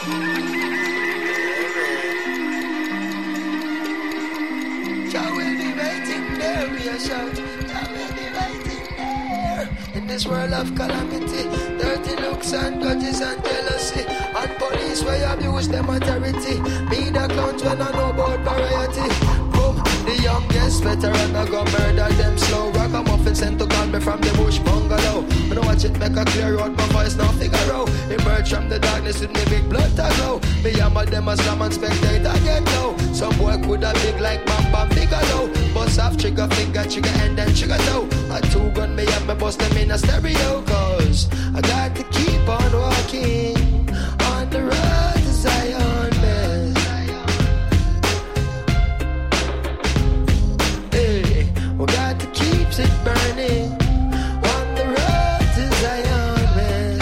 Jah will be waiting there, we are shout. Jah will be waiting there. In this world of calamity, dirty looks and grudges and jealousy, and police where abuse them authority. Me the clowns when I know about variety. Boom, the youngest veteran I go murder them slow. Ragamuffin sent to call me from the bush bungalow. Me no watch it make a clear out, my voice now figure out. Emerge from the darkness with me big blood to glow. Me hammer them as slam and spectator get low. Some boy coulda big like Bam bigger low. Bust off trigger finger, trigger and then trigger toe. A two gun me up, me bust them in a stereo. Cause I got to keep on walking on the road to Zion, man. Hey, we got to keep it burning on the road to Zion, man.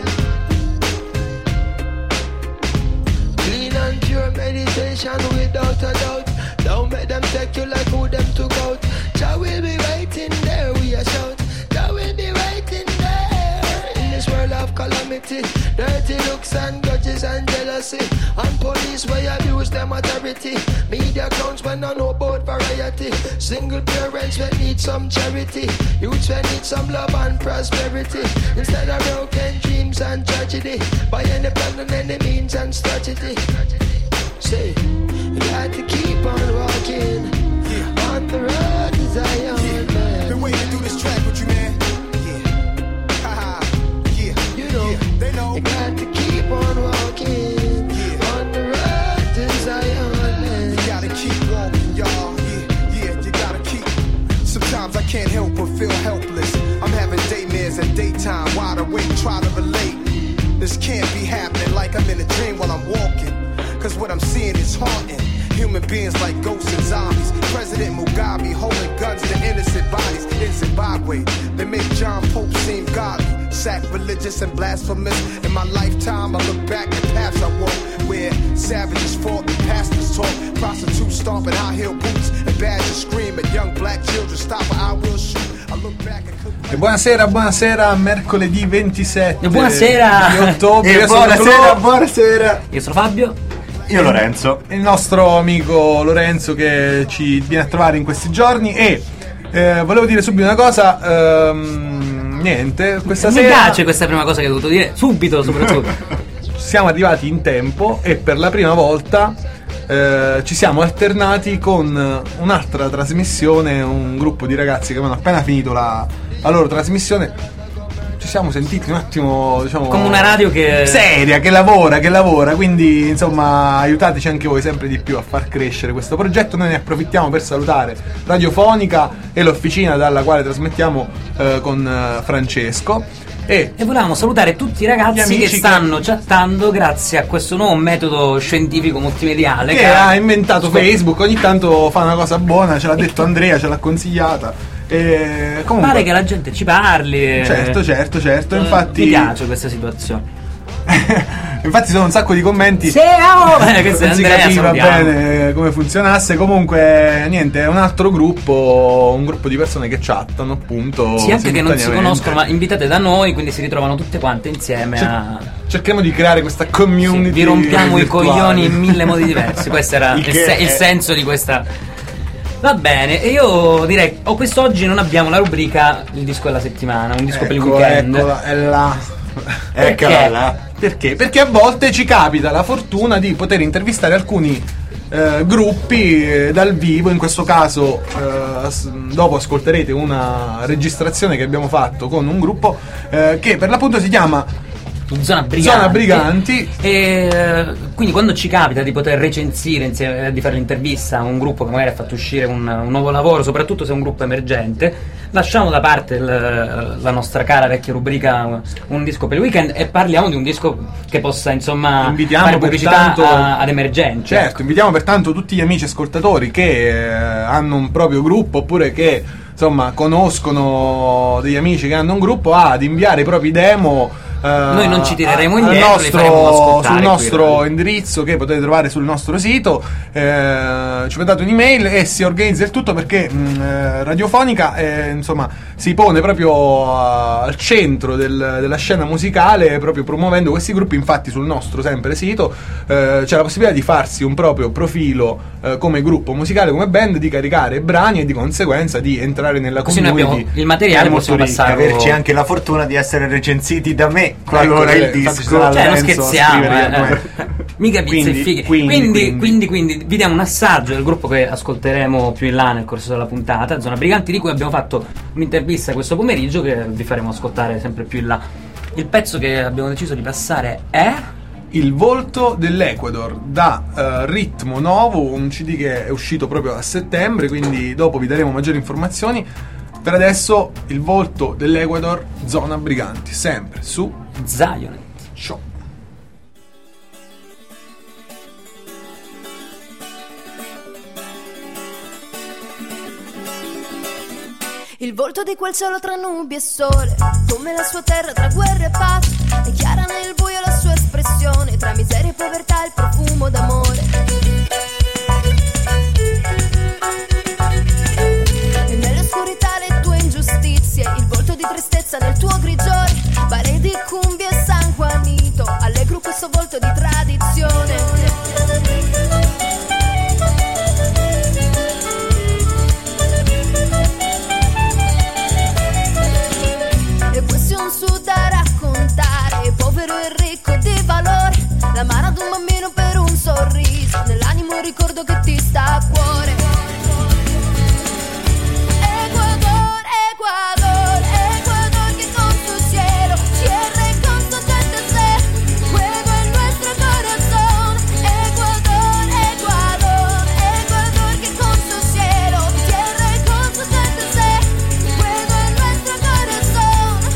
Clean and pure meditation without a doubt. Don't make them take you like who them took out. Jah will be waiting there, we a shout. Jah will be waiting there. In this world of calamity, dirty looks and grudges and jealousy, and police where abuse them authority. Media clowns when I know about variety. Single parents when need some charity. Youths when need some love and prosperity. Instead of broken dreams and tragedy, by any plan and any means and strategy. Say, you got to keep on walking on the road to Zion, man. Been waiting to do this track with you, man. Yeah. Haha. Yeah. You know, yeah. They know. You got to keep on walking on the road to Zion, man. You gotta keep walking, y'all. Yeah, you gotta keep. Sometimes I can't help but feel helpless. I'm having daymares at daytime, wide awake, try to relate. This can't be happening like I'm in a dream while I'm walking. Cause what I'm seeing is haunting. Human beings like ghosts and zombies. President Mugabe holding guns to innocent bodies in Zimbabwe. They make John Pope seem godly, sacrilegious and blasphemous. In my lifetime, I look back at paths I walk, where savages fought and pastors talk. Prostitutes stomping high heel boots and badgers scream at young black children. Stop or I will shoot. I look back and E buonasera, mercoledì 27 buonasera. Di ottobre. Buonasera. Io sono Fabio. Io Lorenzo. Il nostro amico Lorenzo che ci viene a trovare in questi giorni. E volevo dire subito una cosa. Niente, questa Mi sera piace questa prima cosa che ho dovuto dire subito, soprattutto. siamo arrivati in tempo e per la prima volta ci siamo alternati con un'altra trasmissione, un gruppo di ragazzi che avevano appena finito la loro trasmissione. Ci siamo sentiti un attimo, diciamo, come una radio che seria, che lavora, quindi insomma aiutateci anche voi sempre di più a far crescere questo progetto. Noi ne approfittiamo per salutare Radiofonica e l'officina dalla quale trasmettiamo con Francesco. E volevamo salutare tutti i ragazzi che stanno chattando grazie a questo nuovo metodo scientifico multimediale che ha inventato Facebook. Ogni tanto fa una cosa buona, ce l'ha detto Andrea, ce l'ha consigliata. Comunque, pare che la gente ci parli. Certo. Infatti mi piace questa situazione. Infatti sono un sacco di commenti. Questo non si capiva bene come funzionasse. Comunque niente, è un altro gruppo, un gruppo di persone che chattano, appunto. Sì, anche che non si conoscono, ma invitate da noi, quindi si ritrovano tutte quante insieme. Cerchiamo di creare questa community. Sì, vi rompiamo virtuale. I coglioni in mille modi diversi. Questo era il senso di questa. Va bene, e io direi quest'oggi non abbiamo la rubrica il disco della settimana, un disco per il weekend. Eccola, è là. Eccola là. Perché? Perché a volte ci capita la fortuna di poter intervistare alcuni gruppi dal vivo. In questo caso dopo ascolterete una registrazione che abbiamo fatto con un gruppo che per l'appunto si chiama Zona Briganti. E quindi quando ci capita di poter recensire insieme, di fare l'intervista a un gruppo che magari ha fatto uscire un nuovo lavoro, soprattutto se è un gruppo emergente, lasciamo da parte la nostra cara vecchia rubrica un disco per il weekend e parliamo di un disco che possa insomma fare pubblicità ad emergenti. Certo, invitiamo pertanto tutti gli amici ascoltatori che hanno un proprio gruppo oppure che insomma conoscono degli amici che hanno un gruppo ad inviare i propri demo noi non ci tireremo indietro, sul nostro indirizzo che potete trovare sul nostro sito. Ci mandate un'email e si organizza il tutto, perché Radiofonica insomma si pone proprio al centro della scena musicale, proprio promuovendo questi gruppi. Infatti sul nostro sempre sito c'è la possibilità di farsi un proprio profilo come gruppo musicale, come band, di caricare brani e di conseguenza di entrare nella così community. Noi abbiamo il materiale, possiamo passare, averci anche la fortuna di essere recensiti da me qualora il disco, cioè non scherziamo, mica pizze e fighe. Quindi vi diamo un assaggio del gruppo che ascolteremo più in là nel corso della puntata, Zona Briganti, di cui abbiamo fatto un'intervista questo pomeriggio che vi faremo ascoltare sempre più in là. Il pezzo che abbiamo deciso di passare è Il volto dell'Ecuador, da Ritmo Novo, un CD che è uscito proprio a settembre, quindi dopo vi daremo maggiori informazioni. Per adesso Il volto dell'Ecuador, Zona Briganti, sempre su Zionet Show. Il volto di quel cielo tra nubi e sole, come la sua terra tra guerra e pace, è chiara nel buio la sua espressione, tra miseria e povertà il profumo d'amore. E nell'oscurità le tue ingiustizie, il volto di tristezza nel tuo grigiore, pare di Cumbia e San Juanito, allegro questo volto di tradizione. Un sud da raccontare, povero e ricco di valore, la mano ad un bambino per un sorriso, nell'animo un ricordo che ti sta a cuore. Ecuador, Ecuador, Ecuador que con su cielo cierra con su gente juego en nuestro corazón. Ecuador, Ecuador, Ecuador que con su cielo cierra con su gente juego en nuestro corazón.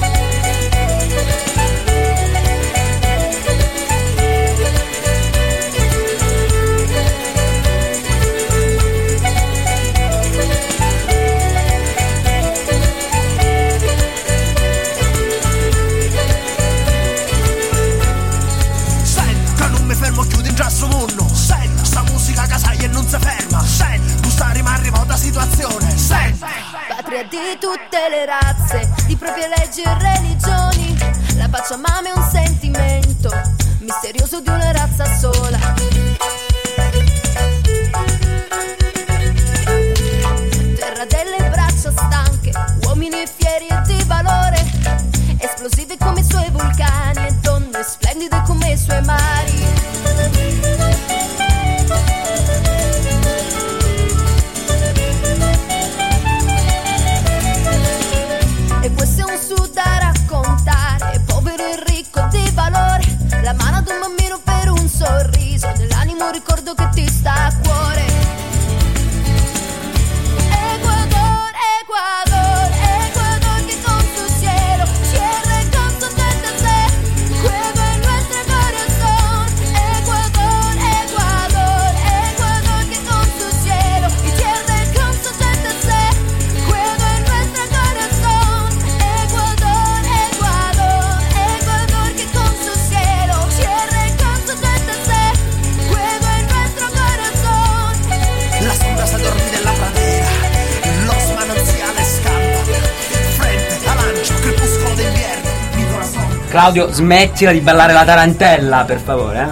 Patria di tutte le razze, di proprie leggi e religioni, la Pachamama è un sentimento misterioso di una razza sola. Terra delle braccia stanche, uomini fieri e di valore, esplosive come i suoi vulcani e donne splendide come i suoi mari. E questo è un sud da raccontare, povero e ricco di valore, la mano ad un bambino per un sorriso, nell'animo un ricordo che ti sta a cuore. Ecuador, Ecuador, Ecuador que con su cielo cierra con su gente juego en nuestro corazón. Ecuador, Ecuador, Ecuador que con su cielo cierra con su gente juego en nuestro corazón. Ecuador, Ecuador, Ecuador que con su cielo cierra con su gente juego en nuestro corazón. Las sombras al dormir en la pradera, los manantiales cantan, frente al ancho crepuscolo d'inverno, mi corazón. Claudio, smettila di ballare la tarantella, per favore,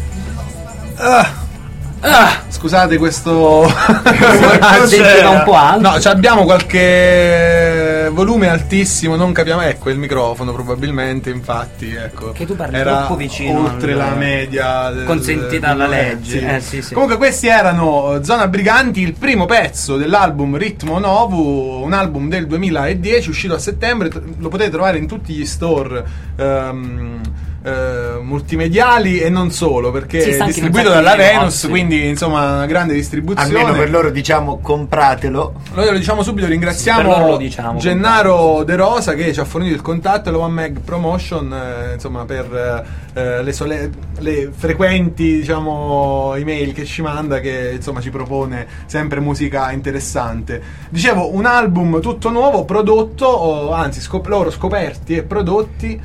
Scusate questo Sentita un po' alto. No, abbiamo qualche volume altissimo, non capiamo. Ecco il microfono probabilmente, infatti, ecco. Che tu parli era troppo vicino oltre la media consentita dalla legge. Sì. Comunque questi erano Zona Briganti, il primo pezzo dell'album Ritmo Novo, un album del 2010 uscito a settembre. Lo potete trovare in tutti gli store multimediali e non solo, perché è distribuito dalla Venus, quindi insomma una grande distribuzione. Almeno per loro diciamo compratelo. Noi lo diciamo subito, ringraziamo lo diciamo, Gennaro De Rosa che ci ha fornito il contatto e la One Meg Promotion insomma per le frequenti diciamo email che ci manda, che insomma ci propone sempre musica interessante. Dicevo, un album tutto nuovo prodotto, anzi loro scoperti e prodotti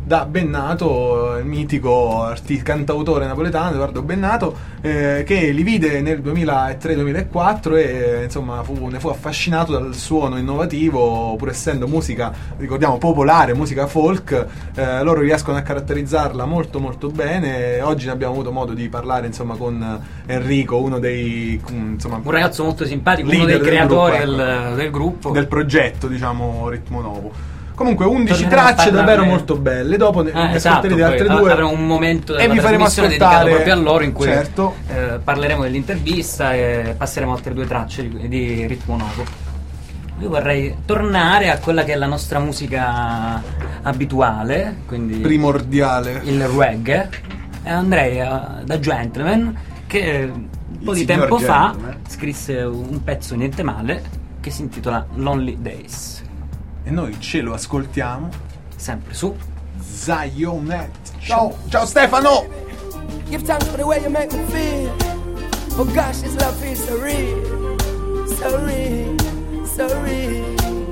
da Bennato, il mitico cantautore napoletano Edoardo Bennato, che li vide nel 2003-2004 e insomma ne fu affascinato dal suono innovativo, pur essendo musica, ricordiamo, popolare, musica folk. Loro riescono a caratterizzarla molto molto bene. Oggi ne abbiamo avuto modo di parlare insomma con Enrico, uno dei insomma, un ragazzo molto simpatico, uno dei creatori del gruppo, del progetto, diciamo Ritmo Novo. Comunque 11 tracce davvero molto belle. Dopo ne ascolterete altre due. Avremo un momento e vi faremo ascoltare dedicato proprio a loro, in cui certo. Parleremo dell'intervista e passeremo altre 2 tracce di Ritmo Novo. Io vorrei tornare a quella che è la nostra musica abituale, quindi primordiale, il reggae, e andrei da Gentleman, che un po' di tempo fa scrisse un pezzo niente male che si intitola Lonely Days. E noi ce lo ascoltiamo sempre su Zionet. Ciao Stefano. Give thanks for the way you make me feel. Oh gosh, this love is so real, so real, so real.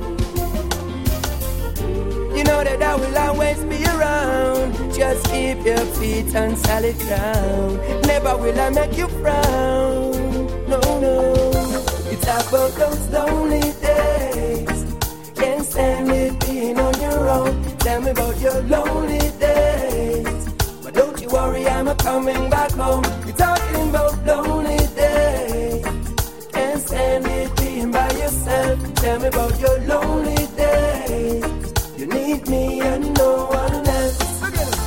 You know that I will always be around. Just keep your feet on solid ground. Never will I make you frown. No, no. You talk about those lonely days. Can't stand it being on your own. Tell me about your lonely days. But don't you worry, I'm a coming back home. You're talking about lonely days. Can't stand it being by yourself. Tell me about your lonely days. You need me and no one else.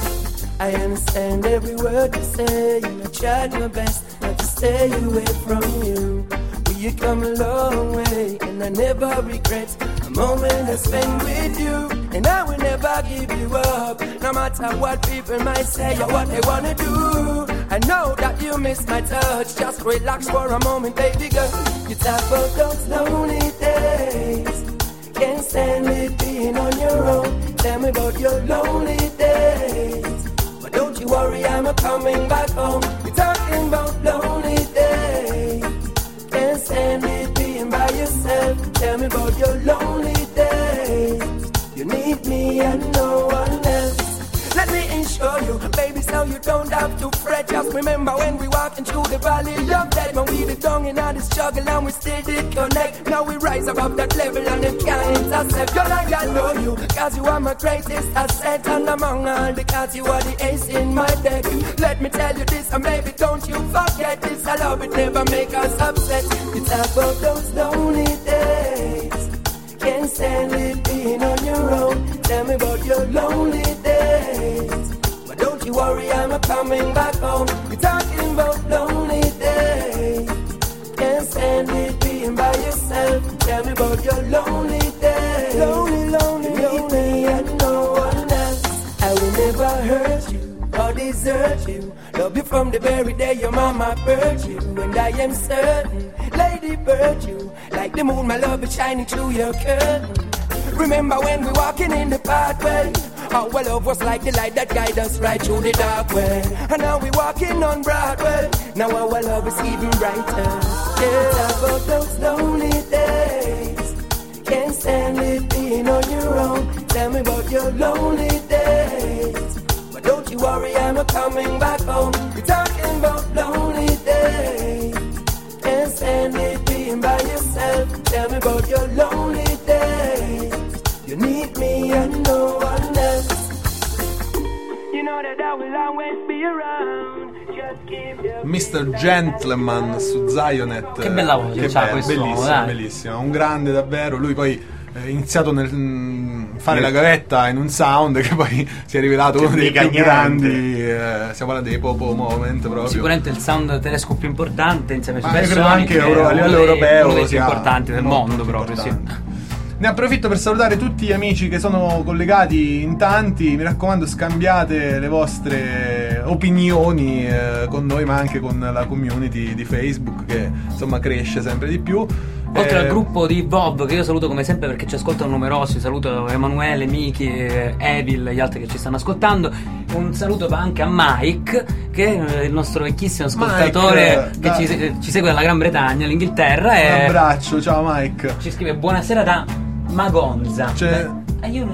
I understand every word you say, and I tried my best not to stay away from you. You come a long way, and I never regret a moment I spent with you. And I will never give you up, no matter what people might say or what they wanna do. I know that you miss my touch, just relax for a moment, baby girl. You talk about those lonely days. Can't stand it being on your own. Tell me about your lonely days. But don't you worry, I'm a coming back home. You're talking about lonely days. Can't stand it being by yourself. Tell me about your lonely days. You need me and no one else. Let me ensure you, baby, so you don't have to fret. Just remember when we walking through the valley of death, when we the down in all the struggle and we still did connect. Now we rise above that level and them can't intercept. Girl, I know you, cause you are my greatest asset. And among all the cards, you are the ace in my deck. Let me tell you this, and baby, don't you forget this. I love it, never make us upset. You talk about those lonely days. Can't stand it being on your own. Tell me about your lonely days. But don't you worry, I'm a coming back home. You're talking about lonely days. Can't stand it being by yourself. Tell me about your lonely days. Lonely, lonely, you need me and no one else. I will never hurt you or desert you. Love you from the very day your mama birthed you. And I am certain, Lady Bird, you like the moon, my love is shining through your curtain. Remember when we walking in the pathway? Our love was like the light that guide us right through the dark way. And now we walking on Broadway. Now our love is even brighter. Yeah, talk about those lonely days. Can't stand it being on your own. Tell me about your lonely days. But don't you worry, I'm a coming back home. We're talking about lonely days. Can't stand it being by yourself. Tell me about your lonely days. You need me and no one else. You know that I will always be around. Just keep your Mr. Gentleman su Zionet. Che bella voce, che c'ha questo, bellissimo, dai. bellissimo, un grande davvero. Lui poi iniziato nel fare la gavetta in un sound che poi si è rivelato uno dei più grandi, stiamo parlando dei Popo Moment proprio. Sicuramente il sound tedesco più importante insieme ai Ma credo Supersonic, anche a livello uno europeo dei più sia importanti del molto mondo più proprio, sì. importante. Ne approfitto per salutare tutti gli amici che sono collegati in tanti. Mi raccomando, scambiate le vostre opinioni con noi, ma anche con la community di Facebook che insomma cresce sempre di più. Oltre al gruppo di Bob, che io saluto come sempre perché ci ascoltano numerosi, saluto Emanuele, Miki, Evil e gli altri che ci stanno ascoltando. Un saluto va anche a Mike, che è il nostro vecchissimo ascoltatore, Mike, che ci segue dalla Gran Bretagna, l'Inghilterra. Un abbraccio, ciao Mike. Ci scrive buonasera da Magonza. Cioè, io non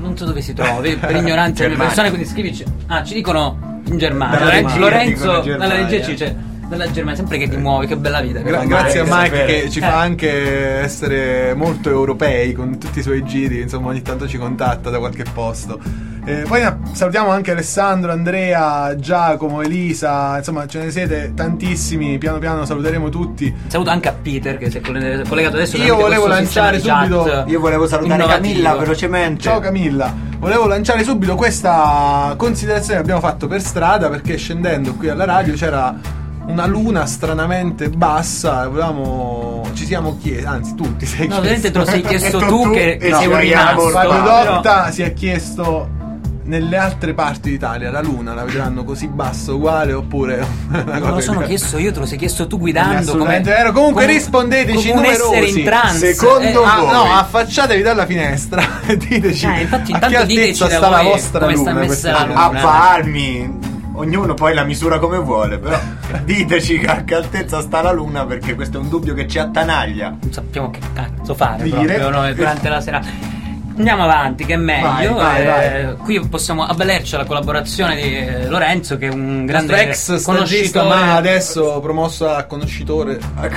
non so dove si trovi, per ignoranza delle persone, quindi scrivici. Ci dicono in Germania. Lorenzo dalla regia ci dice dalla Germania, sempre che ti muovi, che bella vita. Grazie a Mike che ci fa anche essere molto europei con tutti i suoi giri, insomma ogni tanto ci contatta da qualche posto. Poi salutiamo anche Alessandro, Andrea, Giacomo, Elisa, insomma ce ne siete tantissimi, piano piano saluteremo tutti. Saluto anche a Peter che si è collegato adesso. Io volevo lanciare subito, io volevo salutare Camilla velocemente. Ciao Camilla, volevo lanciare subito questa considerazione che abbiamo fatto per strada, perché scendendo qui alla radio c'era una luna stranamente bassa, ci siamo chiesti, anzi tu ti sei chiesto. No, ovviamente te lo sei chiesto tu che sei un rimasto. Fabio Dotta si è chiesto: nelle altre parti d'Italia la luna la vedranno così bassa uguale oppure una cosa? Non lo sono chiesto io, te lo sei chiesto tu guidando. Assolutamente vero. Comunque rispondeteci come numerosi. Essere in trance. Secondo voi? No, affacciatevi dalla finestra e diteci infatti, a che altezza sta la vostra luna, a palmi. Ognuno poi la misura come vuole, però diteci a che altezza sta la luna, perché questo è un dubbio che ci attanaglia. Non sappiamo che cazzo fare proprio noi durante la serata. Andiamo avanti, che è meglio. Vai. Qui possiamo avvalerci alla collaborazione di Lorenzo, che è un grande ex conoscitore, ma adesso promosso a conoscitore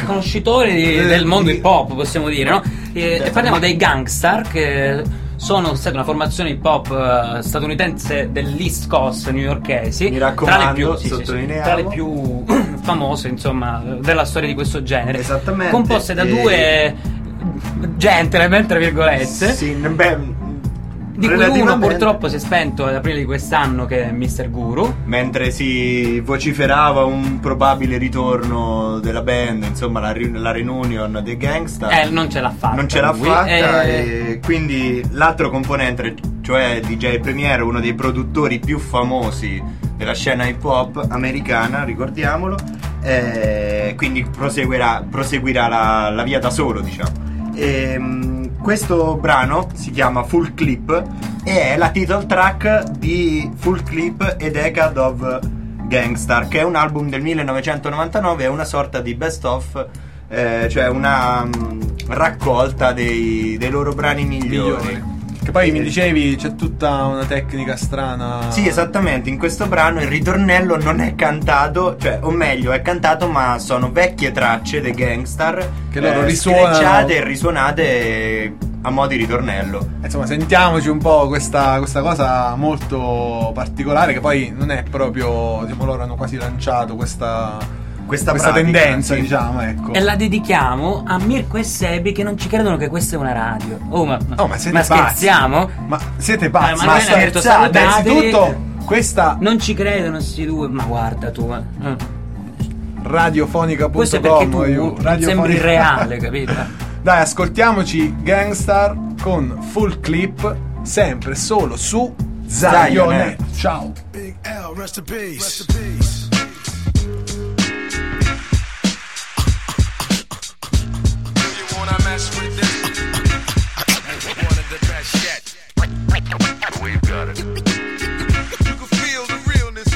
del mondo hip hop, possiamo dire, no? E parliamo dei Gangstar, che sono stati una formazione hip hop statunitense dell'East Coast newyorkesi. Mi raccomando, tra le più famose, insomma, della storia di questo genere. Esattamente. Composte da due gentleman, tra virgolette. Sì, di cui uno purtroppo si è spento ad aprile di quest'anno, che è Mr. Guru, mentre si vociferava un probabile ritorno della band, insomma la reunion dei Gangstar. Non ce l'ha fatta e quindi l'altro componente, cioè DJ Premier, uno dei produttori più famosi della scena hip hop americana, ricordiamolo, quindi proseguirà la via da solo, diciamo. Questo brano si chiama Full Clip e è la title track di Full Clip e Decade of Gangstar, che è un album del 1999, è una sorta di best of, cioè una raccolta dei loro brani migliori. Che poi mi dicevi c'è tutta una tecnica strana. Sì, esattamente, in questo brano il ritornello non è cantato, cioè, o meglio è cantato, ma sono vecchie tracce dei Gangstar che loro risuonano, screcciate e risuonate a mo' di ritornello. Insomma, sentiamoci un po' questa cosa molto particolare, che poi non è proprio, diciamo, loro hanno quasi lanciato questa pratica, tendenza, sì, diciamo, ecco. E la dedichiamo a Mirko e Sebi, che non ci credono che questa è una radio. Ma scherziamo? Ma siete pazzi? Ma scherzate? Innanzitutto questa non ci credono sti due, ma guarda tu. Radiofonica.com. Questo è perché tu sembri reale, capito? Dai, ascoltiamoci Gangstar con Full Clip, sempre solo su Zionet. Ciao. Big L, rest in peace. Rest in peace. With this, one of the best yet. We've got it. You can feel the realness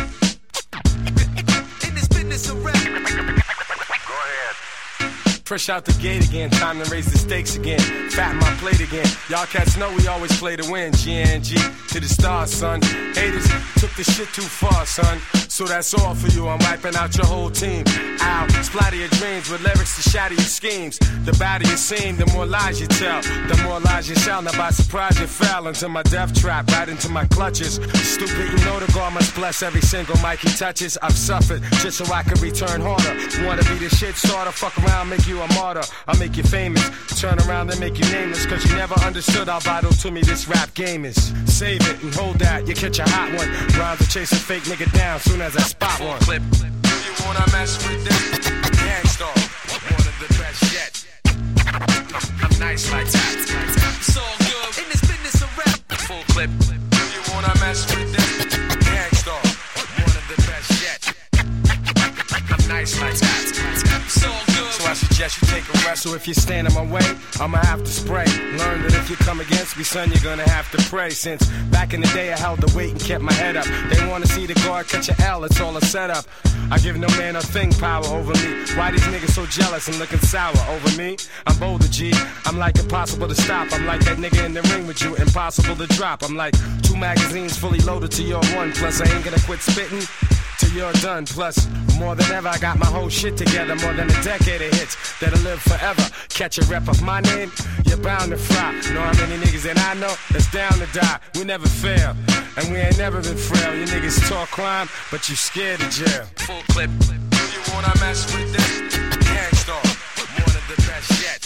in this business of rap. Go ahead. Fresh out the gate again, time to raise the stakes again. Fatten my plate again. Y'all cats know we always play to win. GNG to the stars, son. Haters took the shit too far, son. So that's all for you, I'm wiping out your whole team. Ow, splatter your dreams with lyrics to shatter your schemes. The badder you seem, the more lies you tell. The more lies you shall, now by surprise you fell into my death trap, right into my clutches. Stupid, you know the God must bless every single mic he touches. I've suffered, just so I can return harder. Wanna be the shit starter, fuck around, make you a martyr. I'll make you famous, turn around and make you nameless. Cause you never understood how vital to me this rap game is. Save it and hold that, you catch a hot one. Rhymes to chase a fake nigga down soon as I spot one. Clip. You wanna mess with this? Gangstar, one of the best yet. I'm nice like that. It's all good in this business of rap. Full clip. You wanna mess with this? Gangstar, one of the best yet. I'm nice like that. It's all good. So I suggest suggest you take a rest. So if you stand in my way, I'ma have to spray. Learn that if you come against me, son, you're gonna have to pray. Since back in the day I held the weight and kept my head up. They wanna see the guard catch a L, it's all a setup. I give no man a thing power over me. Why these niggas so jealous and looking sour over me? I'm bolder, G. I'm like impossible to stop. I'm like that nigga in the ring with you, impossible to drop. I'm like 2 magazines fully loaded to your 1. Plus I ain't gonna quit spitting till you're done. Plus, more than ever, I got my whole shit together. More than a decade of hits that'll live forever. Catch a rep of my name, you're bound to fry. Know how many niggas that I know that's down to die. We never fail, and we ain't never been frail. You niggas talk crime, but you scared of jail. Full clip. Do you wanna mess with this? Gangstar, one of the best yet.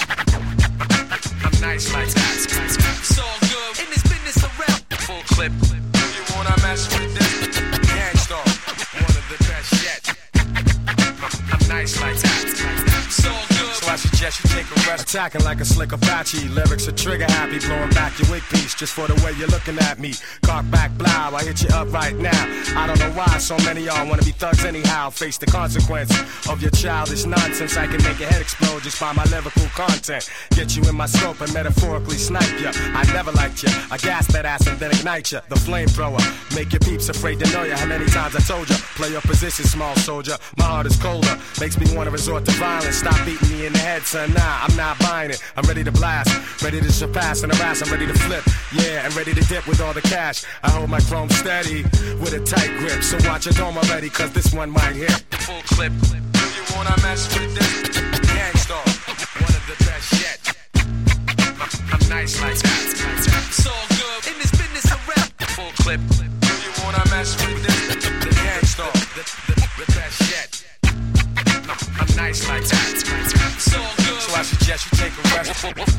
I'm nice like that. It's all good in this business around. Full clip. Do you wanna mess with this? Gangstar, one of the best yet. I'm nice like that. It's all good. So I suggest you take a rest. Attacking like a slick Apache. Lyrics are trigger happy. Blowing back your wig piece just for the way you're looking at me. Cock back, blow. I hit you up right now. I don't know why so many y'all wanna be thugs anyhow. Face the consequence of your childish nonsense. I can make your head explode just by my lyrical content. Get you in my scope and metaphorically snipe ya. I never liked ya. I gas that ass and then ignite ya. The flamethrower. Make your peeps afraid to know ya. How many times I told ya? Play your position, small soldier. My heart is colder. Makes me wanna resort to violence. Stop beating me in the head, son. Nah, I'm not buying it. I'm ready to blast. Ready to surpass and harass. I'm ready to flip. Yeah, and ready to dip with all the cash. I hold my chrome steady with a tight grip. So watch your dome already, cause this one might hit. Full clip. Do you wanna mess with this? Gangstar, one of the best yet. I'm nice like that. It's all good in this business around. Full clip. Do you wanna mess with this? The Gangstar, the best yet. I'm nice like that. It's all good. So I suggest you take a rest. Full clip.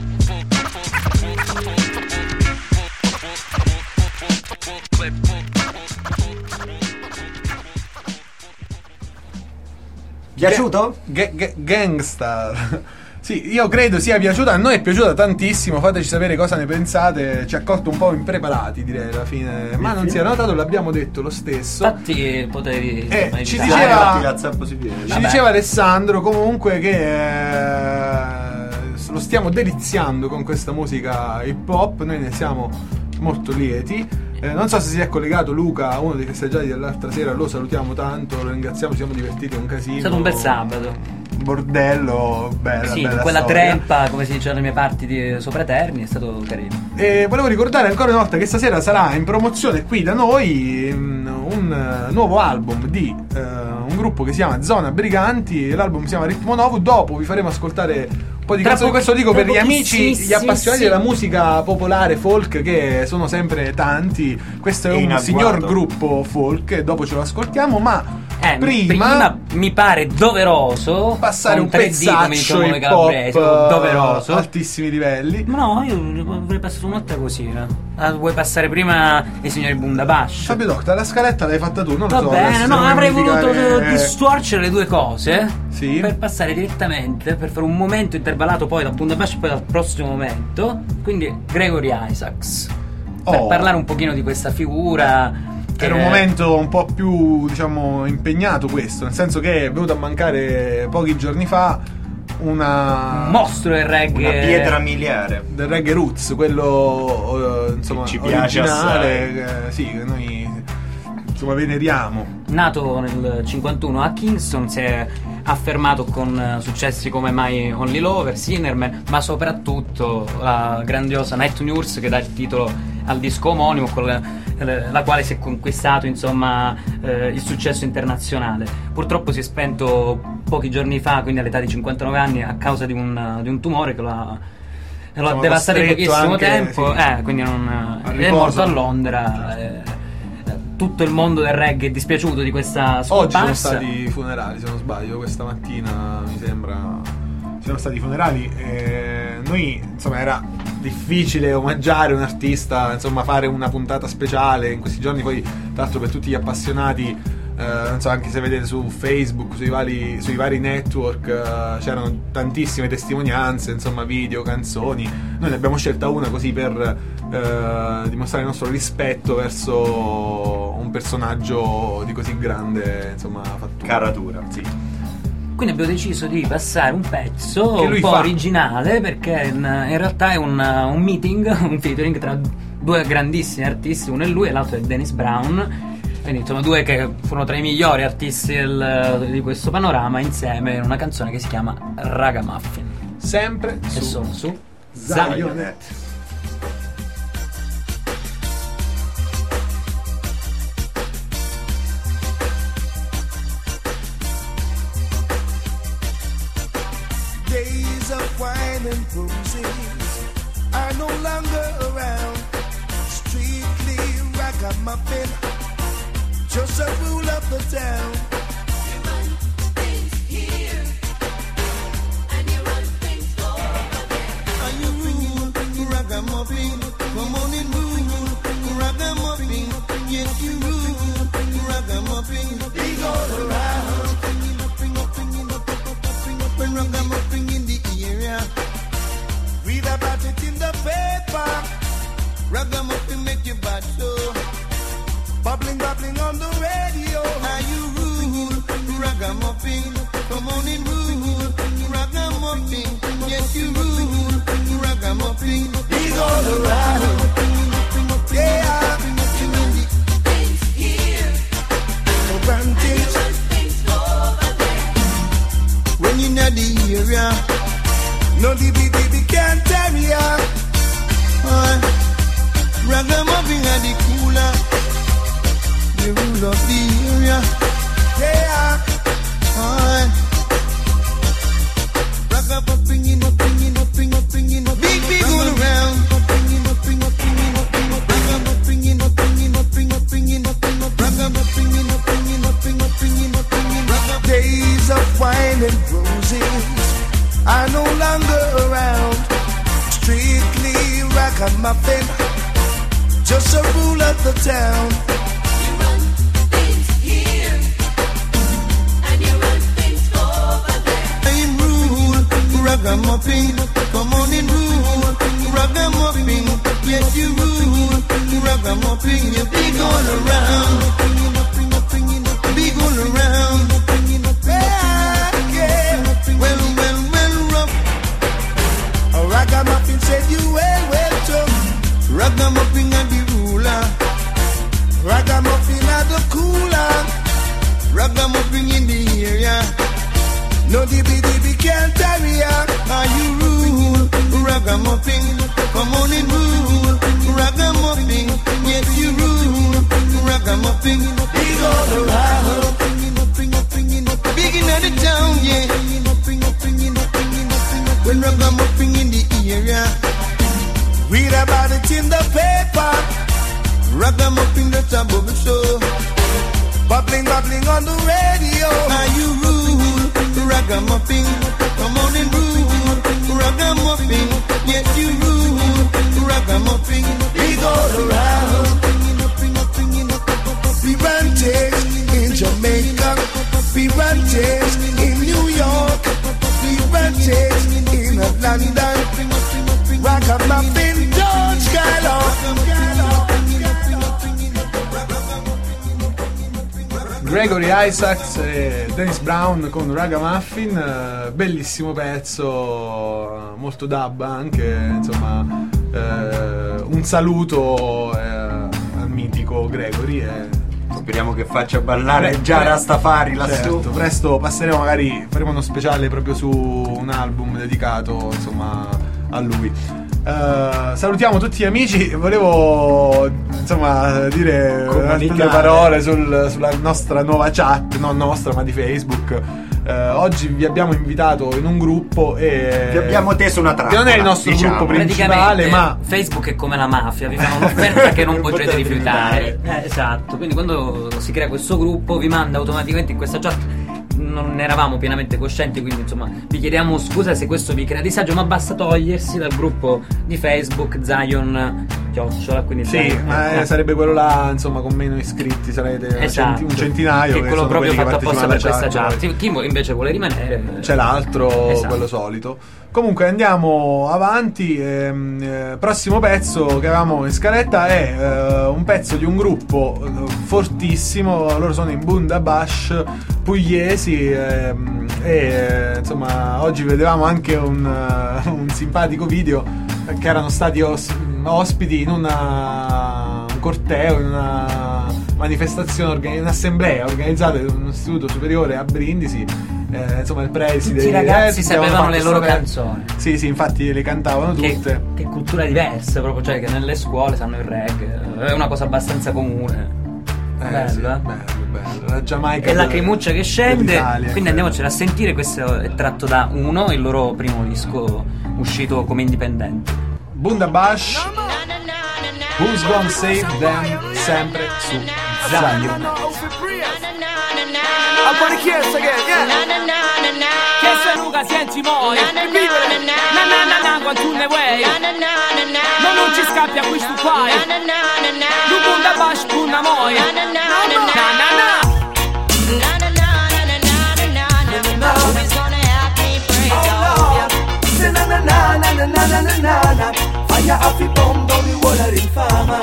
Piaciuto? Gangstar. Sì, io credo sia piaciuta. A noi è piaciuta tantissimo. Fateci sapere cosa ne pensate. Ci ha accolto un po' impreparati, direi, alla fine. Ma non si era notato, l'abbiamo detto lo stesso. Infatti potevi ci diceva diceva Alessandro comunque che lo stiamo deliziando con questa musica hip hop. Noi ne siamo molto lieti. Non so se si è collegato Luca, uno dei festeggiati dell'altra sera. Lo salutiamo tanto, lo ringraziamo, ci siamo divertiti un casino. È stato un bel sabato. Bordello, bella, sì, bella quella storia. Trempa, come si dice dalle mie parti di Sopra Terni, è stato carino. E volevo ricordare ancora una volta che stasera sarà in promozione qui da noi un nuovo album di un gruppo che si chiama Zona Briganti. L'album si chiama Ritmo Novo. Dopo vi faremo ascoltare un po' di canzoni. Questo dico per gli amici, gli appassionati della musica popolare folk, che sono sempre tanti. Questo è un signor gruppo folk e dopo ce lo ascoltiamo, ma prima mi pare doveroso passare un 3D, pezzaccio come hip diciamo hop doveroso, altissimi livelli. No, io vorrei passare un'altra cosina. Vuoi passare prima i signori Bundabash? Fabio Docta, la scaletta l'hai fatta tu, non Va lo so. bene, no, avrei voluto modificare... distorcere le due cose, sì, per passare direttamente, per fare un momento intervallato poi dal Bundabash e poi dal prossimo momento. Quindi Gregory Isaacs, per parlare un pochino di questa figura. Era un momento un po' più, diciamo, impegnato questo, nel senso che è venuto a mancare pochi giorni fa un mostro del reggae, una pietra miliare del reggae roots, quello insomma ci piace originale, sì, che noi insomma veneriamo. Nato nel 51 a Kingston, si è affermato con successi come My Only Lover, Sinnerman, ma soprattutto la grandiosa Night to Nurse, che dà il titolo al disco omonimo, con la quale si è conquistato insomma il successo internazionale. Purtroppo si è spento pochi giorni fa, quindi all'età di 59 anni, a causa di un tumore che lo ha devastato in pochissimo tempo, sì. Quindi è morto a Londra. Tutto il mondo del reggae è dispiaciuto di questa scomparsa. Oggi sono stati i funerali, se non sbaglio, questa mattina mi sembra siano stati i funerali. Noi insomma era difficile omaggiare un artista, insomma fare una puntata speciale in questi giorni. Poi tra l'altro per tutti gli appassionati, non so, anche se vedete su Facebook, sui vari network, c'erano tantissime testimonianze, insomma video, canzoni. Noi ne abbiamo scelta una così per dimostrare il nostro rispetto verso un personaggio di così grande, insomma, fattura. Caratura. Sì. Quindi abbiamo deciso di passare un pezzo Che lui un po' fa. originale, perché in realtà è un meeting, un featuring tra due grandissimi artisti, uno è lui e l'altro è Dennis Brown. Quindi insomma due che furono tra i migliori artisti di questo panorama, insieme in una canzone che si chiama Ragamuffin. Sempre E su sono su Zionet. Days of wine and roses are no longer around. Strictly ragamuffin, just a rule of the town. You run things here, and you run things over there. And you rule ragamuffin, come on and rule ragamuffin. Yes, you rule ragamuffin. Big all around. Ragamuffin in the area. Read about it in the paper. Ragamuffin make you bad so. Bubbling, bubbling on the radio. How you rule ragamuffin. Come on and rule ragamuffin. Yes, you rule ragamuffin. He's all around. Yeah. Things here, For granted. run things over there. When you know the area, no DB can't tell ya. Ragamuffin at the cooler, the rule of the area. Yeah, ragamuffin in up, big all around. Ragamuffin in up, days of wine and roses are no longer around. Strictly ragamuffin, just a rule of the town. You run things here, and you run things over there. I'm rule ragamuffin, come on and rule ragamuffin. Yes, you rule ragamuffin, you big all around, big all around. Yeah. Well, rough. A ragamuffin said you well, tough. Ragamuffin and the ruler. Ragamuffin and the cooler. Ragamuffin in the area. No DB can't carry ya. Are you rule ragamuffin? Come on and rule ragamuffin. Yes, you rule ragamuffin. He's all around. Big in the town, yeah. When ragamuffin in the area, read about it in the paper. Ragamuffin that's a bubble show, bubbling on the radio. Now you rule ragamuffin, come on and rule ragamuffin. Yes, you rule ragamuffin. Big all around. We run things in Jamaica. We run things in New York. We run things in Atlanta. Ragamuffin, George Gregory Isaacs e Dennis Brown con Ragamuffin, bellissimo pezzo, molto dub anche, insomma, un saluto al mitico Gregory e speriamo che faccia ballare già Rastafari lassù. certo, presto passeremo, magari faremo uno speciale proprio su un album dedicato, insomma, a lui. Salutiamo tutti gli amici. Volevo, insomma, dire alcune parole sulla nostra nuova chat, non nostra ma di Facebook. Oggi vi abbiamo invitato in un gruppo e vi abbiamo teso una trappola, che non è il nostro gruppo principale, ma Facebook è come la mafia, vi fa un'offerta che non potete rifiutare. Esatto, quindi quando si crea questo gruppo vi manda automaticamente in questa chat. Non eravamo pienamente coscienti, quindi insomma vi chiediamo scusa se questo vi crea disagio, ma basta togliersi dal gruppo di Facebook Zion chiocciola, quindi Sì, ma sarebbe quello là, insomma, con meno iscritti, sarete esatto, un centinaio. che è quello sono proprio quelli che fatto apposta per questa partecipano alla chat. chat. Chi invece vuole rimanere C'è l'altro, esatto, quello solito. Comunque andiamo avanti. Prossimo pezzo che avevamo in scaletta è un pezzo di un gruppo fortissimo. Loro sono in Bundabash, pugliesi, e insomma oggi vedevamo anche un simpatico video che erano stati ospiti in un corteo, in una manifestazione, in un'assemblea organizzata in un istituto superiore a Brindisi. Insomma, il preside, tutti i ragazzi sapevano le loro canzoni. Sì, infatti le cantavano tutte. Che cultura diversa, proprio, cioè che nelle scuole sanno il reggae, è una cosa abbastanza comune. Bello. La Giamaica e la cremuccia che scende, quindi quello. andiamocela a sentire. Questo è tratto da Uno, il loro primo disco uscito come indipendente. Bundabash, Who's Gonna Save Them, sempre su Zion. Alcuni chiese che, Che se nuga senti muore vivere na quanto ne vuoi non ci scappi a questo qua tu bunda bash punna moia faglia a fi bombo mi vuole rinfama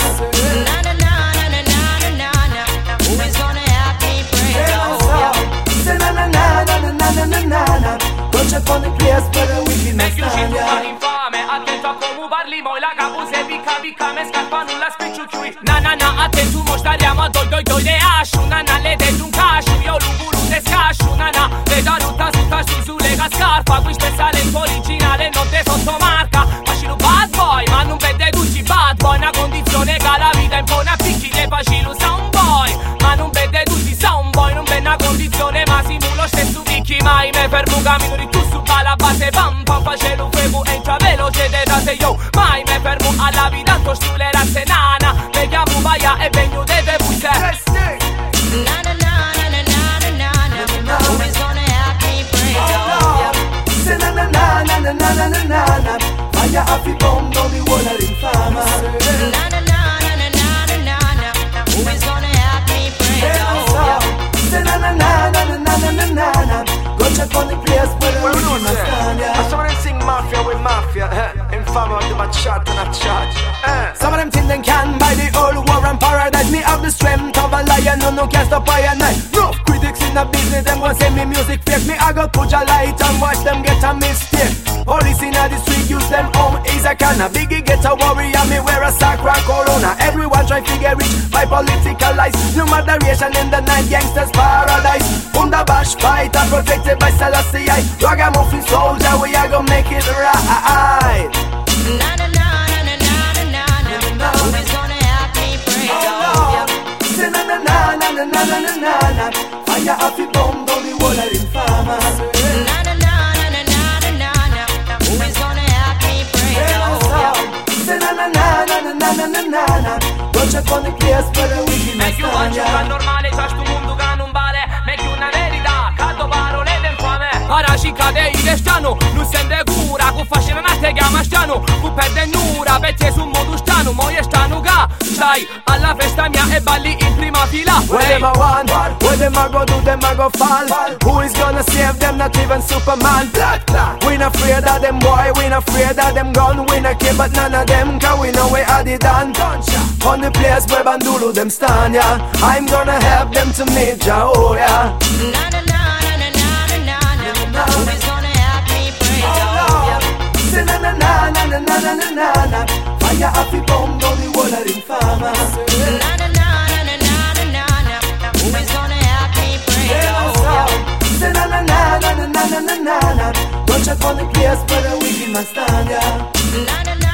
non c'è con il PS per il weekend me chiusi tu mani infame attento a come parli mo la capo se picca me scappa nulla spiccio chiui na attento mo stariamo a doi de asciu na le dentro un cascio io l'ugulu te scasciu na le da rutta su lega scarpa qui speciale originale non te sottomarca facilo bad boy ma non vede tutti bad boy una condizione che la vita impone a picchi le facilo sound boy ma non vede tutti sound boy non vede una condizione ma simulo stesso picchi mai me fermo cammino di tu su la base pam facelo fuego entra veloce de date yo mai me fermo alla vita to sulle razze nana me chiamo Baia e vengo de te puse faglia a fi bombo mi vuole rinfama goccia con il PS per l'ultima storia Some of them sing mafia with mafia Infamo on the bad shot and a charge Some of them think they can buy the old war and paradise. Me have the strength of a lion, no can't stop I and I. No critics in the business, them gon' say me music fake. Me I go put a light and watch them get a mistake. Police in the street use them home is a canna. Biggie get a warrior, me wear a sacra corona. Everyone try to get rich by political lies. No moderation in the night, gangsters paradise. Bundabash fighter protected by Selassie. Ragamuffin soldier, we are gonna make it right. Who's gonna help me pray? Say na na na na na na na na na. Fire a fi bombo mi vuole rinfama. Na na na na na na na na. Who's gonna help me pray? Say na na na na na na na na na. Non c'è con il PS per il weekend. Meglio faccio la normale, c'è sto mondo che non vale. Meglio una verità, cado parole del fame. Ora ci cade il destano, non sente cura. Con fascina una te chiama stiano, con perde nura. Pezze su modo stano, moie stano ga. Stai alla festa mia e balli in prima fila. Where them a want, where them a go do, them a go fall. Who is gonna save them, not even Superman. We not afraid of them boy, we not afraid of them gun. We not care but none of them, cause we know we had it done. On the place where Bandulu them stand, yeah. I'm gonna help them to meet Jah, oh yeah. Na na na na na na na na. Who is gonna help me pray? Say na na na na na na na na na. Fire a fi bombo mi vuole rinfama. Na na na na na na na na. Who is gonna help me pray? Say na na na na na na na na na. Non c'è con il PS per il weekend ma stand, yeah. Na na na.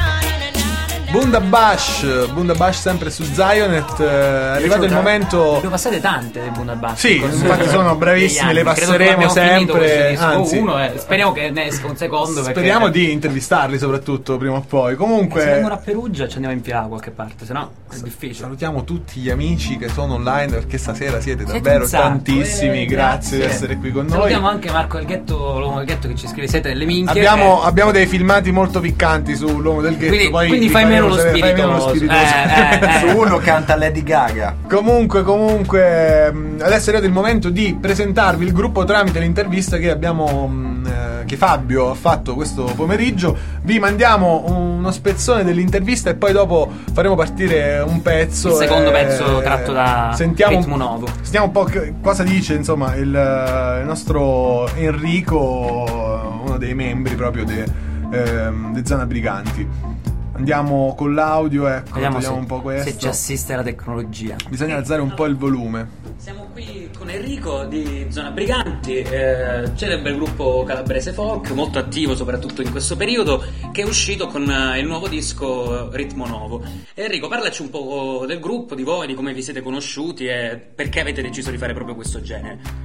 Bundabash sempre su Zionet. È arrivato il momento. Abbiamo passate tante di Bundabash. Sì, infatti sono bravissime, le passeremo sempre. Anzi, speriamo che ne esca un secondo. Speriamo di intervistarli soprattutto prima o poi. Comunque, se vengono a Perugia ci andiamo in più da qualche parte, se no è difficile. Salutiamo tutti gli amici che sono online perché stasera siete davvero tantissimi. Grazie di essere qui con noi. Salutiamo anche Marco del Ghetto, l'uomo del Ghetto che ci scrive: siete delle minchie. Abbiamo dei filmati molto piccanti su l'uomo del Ghetto. Quindi fai meno lo spiritoso. Su uno canta Lady Gaga. Comunque adesso è arrivato il momento di presentarvi il gruppo tramite l'intervista che che Fabio ha fatto questo pomeriggio. Vi mandiamo uno spezzone dell'intervista e poi dopo faremo partire un pezzo, il secondo pezzo tratto da Ritmo Novo. Sentiamo un po' cosa dice, insomma, il nostro Enrico, uno dei membri proprio di Zona Briganti. Andiamo con l'audio, ecco, vediamo un po' questo. Se ci assiste la tecnologia. Bisogna alzare un po' il volume. Siamo qui con Enrico di Zona Briganti, celebre gruppo calabrese folk, molto attivo soprattutto in questo periodo, che è uscito con il nuovo disco Ritmo Novo. Enrico, parlaci un po' del gruppo, di voi, di come vi siete conosciuti e perché avete deciso di fare proprio questo genere.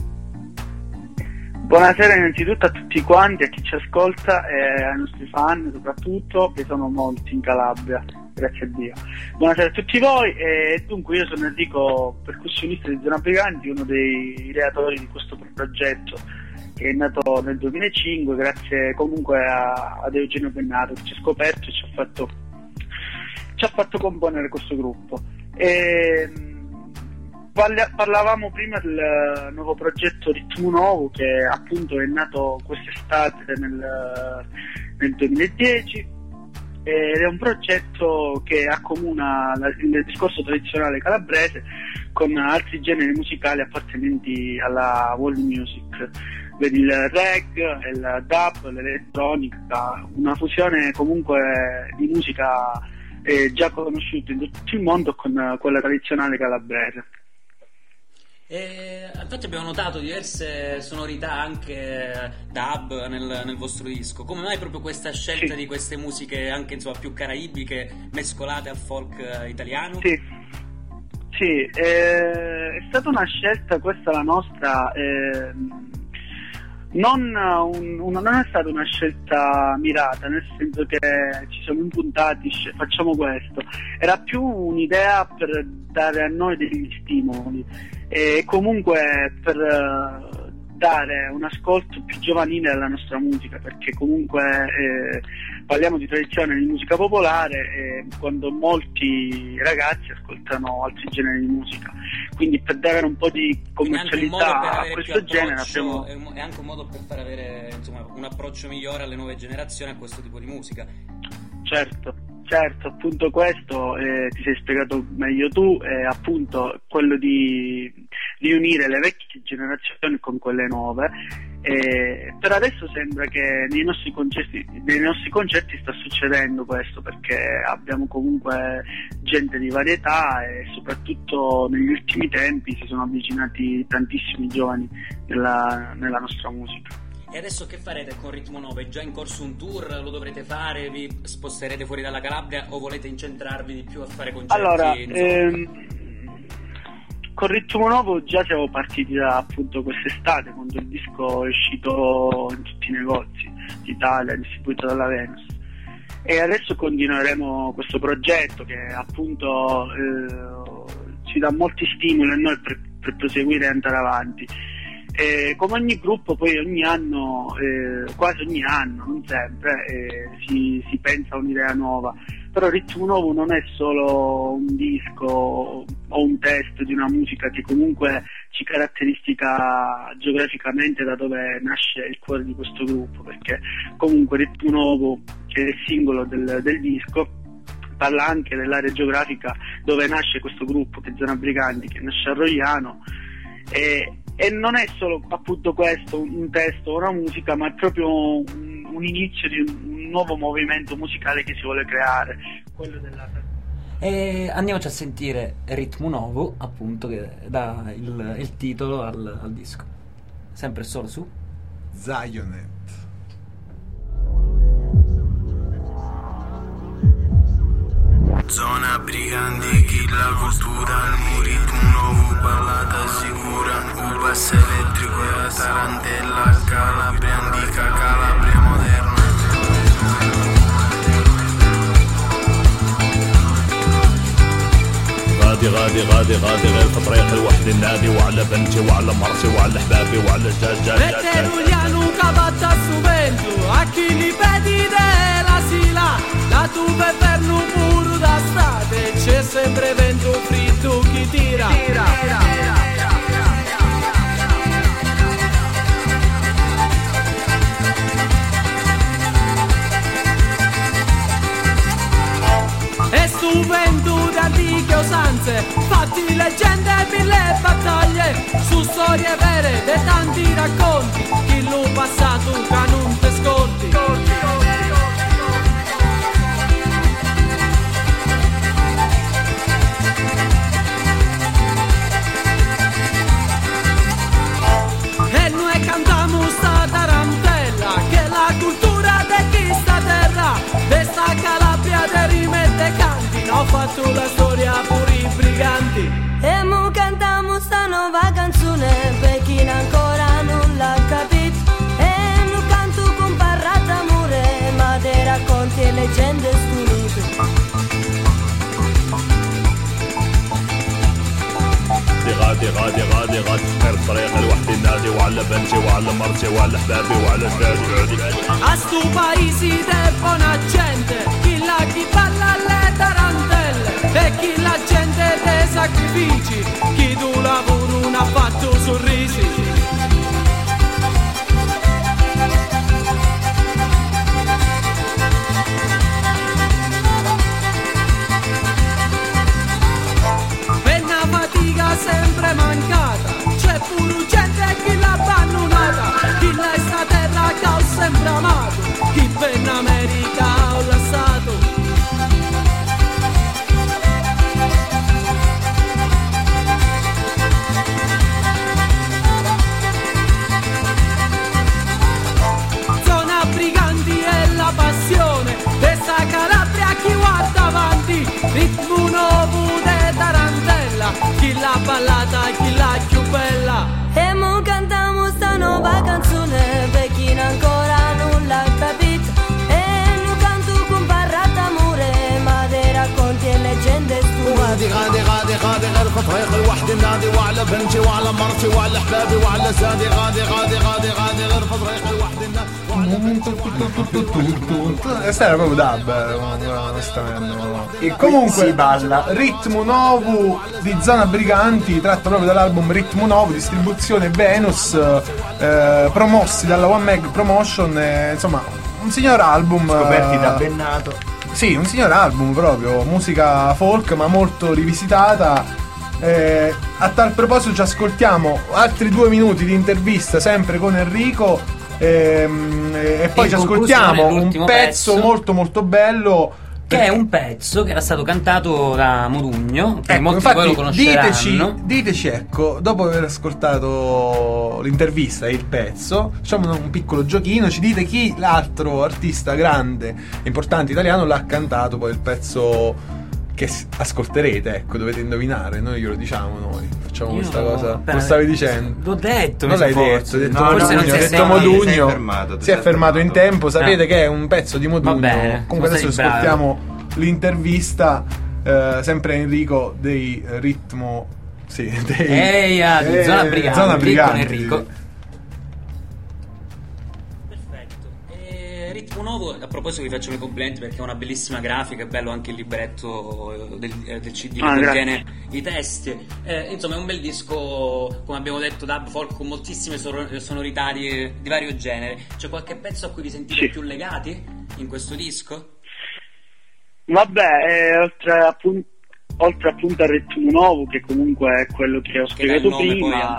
Buonasera innanzitutto a tutti quanti, a chi ci ascolta e ai nostri fan soprattutto, che sono molti in Calabria, grazie a Dio. Buonasera a tutti voi, e dunque io sono Enrico, percussionista di Zona Briganti, uno dei ideatori di questo progetto che è nato nel 2005 grazie comunque ad Eugenio Bennato, che ci ha scoperto e ci ha fatto componere questo gruppo. Parlavamo prima del nuovo progetto Ritmo Novo, che appunto è nato quest'estate nel 2010 ed è un progetto che accomuna il discorso tradizionale calabrese con altri generi musicali appartenenti alla world music. Vedi il reggae, il dub, l'elettronica, una fusione comunque di musica già conosciuta in tutto il mondo con quella tradizionale calabrese. Infatti abbiamo notato diverse sonorità anche dub nel vostro disco. Come mai proprio questa scelta di queste musiche anche insomma più caraibiche mescolate al folk italiano? Sì, è stata una scelta questa la nostra, non è stata una scelta mirata, nel senso che ci siamo impuntati, facciamo questo. Era più un'idea per dare a noi degli stimoli e comunque per dare un ascolto più giovanile alla nostra musica, perché comunque parliamo di tradizione di musica popolare quando molti ragazzi ascoltano altri generi di musica, quindi per dare un po' di commercialità a questo genere è anche un modo per far avere insomma un approccio migliore alle nuove generazioni a questo tipo di musica. Certo, appunto questo ti sei spiegato meglio tu, appunto quello di unire le vecchie generazioni con quelle nuove. Per adesso sembra che nei nostri concerti sta succedendo questo, perché abbiamo comunque gente di varietà e soprattutto negli ultimi tempi si sono avvicinati tantissimi giovani nella nostra musica. E adesso che farete con Ritmo Novo? È già in corso un tour? Lo dovrete fare? Vi sposterete fuori dalla Calabria o volete incentrarvi di più a fare concerti? Allora, con Ritmo Novo già siamo partiti da appunto quest'estate, quando il disco è uscito in tutti i negozi d'Italia, distribuito dalla Venus. E adesso continueremo questo progetto che appunto ci dà molti stimoli a noi per proseguire e andare avanti. Come ogni gruppo poi ogni anno, quasi ogni anno, non sempre, si pensa a un'idea nuova, però Ritmo Novo non è solo un disco o un testo di una musica che comunque ci caratteristica geograficamente da dove nasce il cuore di questo gruppo, perché comunque Ritmo Novo, che è il singolo del disco, parla anche dell'area geografica dove nasce questo gruppo, che è Zona Briganti, che nasce a Rogliano, e non è solo appunto questo un testo o una musica, ma è proprio un inizio di un nuovo movimento musicale che si vuole creare, quello della... E andiamoci a sentire Ritmo Novo, appunto, che dà il titolo al disco, sempre solo su Zionet. Zona Briganti, chi la cultura, il ritmo nuovo, ballata sicura, un basso elettrico e la tarantella, Calabria antica, Calabria moderna. غادي غير في طريق الوحد النادي وعلى بنتي وعلى مرتي وعلى احبابي وعلى الجاج Veteruliano cavatta subendo a chi li vedi della sila. A tu per un muro d'estate c'è sempre vento fritto chi tira. E stu vento di antiche usanze, fatti leggende e mille battaglie, su storie vere e tanti racconti, chi lo passato che non te scordi. E noi cantiamo sta tarantella, che la cultura di chi sta terra, de sta Calabria de rimette canti, ho fatto la storia pure i briganti. E mo cantiamo sta nuova canzone per chi ancora non l'ha capito. E non canto con parra d'amore, ma dei racconti e leggende stupide. غادي غير الطريق لوحدي نادي وعلى بنتي وعلى مرتي وعلى احبابي وعلى اجدادي. A stu paesi de buona gente, chi la chi balla le tarantelle, e chi la gente dei sacrifici, chi tu lavoro non ha fatto sorrisi. Sempre mancata, c'è pure gente che l'ha abbandonata, chi l'ha sta terra che ho sempre amato, chi per in America ho lasciato. Zona briganti e la passione, questa Calabria chi guarda avanti, ritmo nuovo de tarantella, chi l'ha ballata, chi l'ha più bella. E mo cantiamo sta nuova canzone per chi ancora non l'ha capito. E non canto con parra d'amore, ma dei racconti e leggende stupide. غادي غير في طريق لوحدي نادي وعلى بنتي وعلى مرتي وعلى احبابي وعلى زادي غادي غير في طريق لوحدي Questa era proprio dub, onestamente. E comunque si balla Ritmo Novo di Zona Briganti, tratto proprio dall'album Ritmo Novo, distribuzione Venus, promossi dalla One Meg Promotion, insomma un signor album scoperti da Bennato. Sì, un signor album proprio, musica folk ma molto rivisitata. A tal proposito ci ascoltiamo altri 2 minuti di intervista sempre con Enrico e poi ci ascoltiamo un pezzo molto molto bello, che è un pezzo che era stato cantato da Modugno, che molti di voi lo conosceranno. Diteci, ecco, dopo aver ascoltato l'intervista e il pezzo, facciamo un piccolo giochino, ci dite chi l'altro artista grande e importante italiano l'ha cantato poi il pezzo che ascolterete, ecco, dovete indovinare, noi glielo diciamo, noi facciamo questa cosa. Lo stavi dicendo? L'ho detto, non l'hai detto, hai detto no, Modugno, ho detto Modugno, si è fermato in tempo, sapete che è un pezzo di Modugno. Bene, comunque adesso ascoltiamo l'intervista sempre Enrico dei Ritmo, sì, dei di Zona Briganti con Enrico. Ritmo Nuovo, a proposito vi faccio i complimenti perché è una bellissima grafica, è bello anche il libretto del CD che contiene i testi, insomma è un bel disco, come abbiamo detto, dub folk con moltissime sonorità di vario genere. C'è qualche pezzo a cui vi sentite più legati in questo disco? Vabbè, oltre appunto al Ritmo Nuovo, che comunque è quello che ho spiegato prima,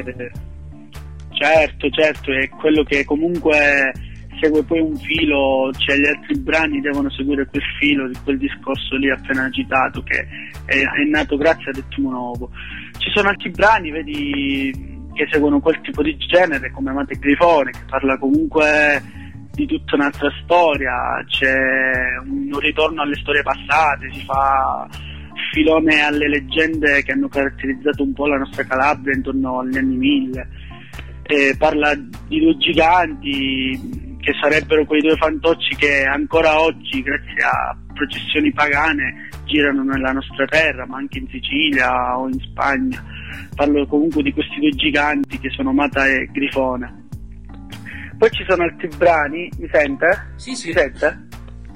certo, è quello che comunque segue poi un filo, cioè gli altri brani devono seguire quel filo di quel discorso lì appena citato, che è nato grazie al Ritmo Nuovo. Ci sono altri brani, vedi, che seguono quel tipo di genere, come Amate Grifone, che parla comunque di tutta un'altra storia, c'è un ritorno alle storie passate, si fa filone alle leggende che hanno caratterizzato un po' la nostra Calabria intorno agli anni 1000, parla di 2 giganti che sarebbero quei 2 fantocci che ancora oggi, grazie a processioni pagane, girano nella nostra terra, ma anche in Sicilia o in Spagna. Parlo comunque di questi 2 giganti che sono Mata e Grifone. Poi ci sono altri brani, mi sente? Sì. Mi sente?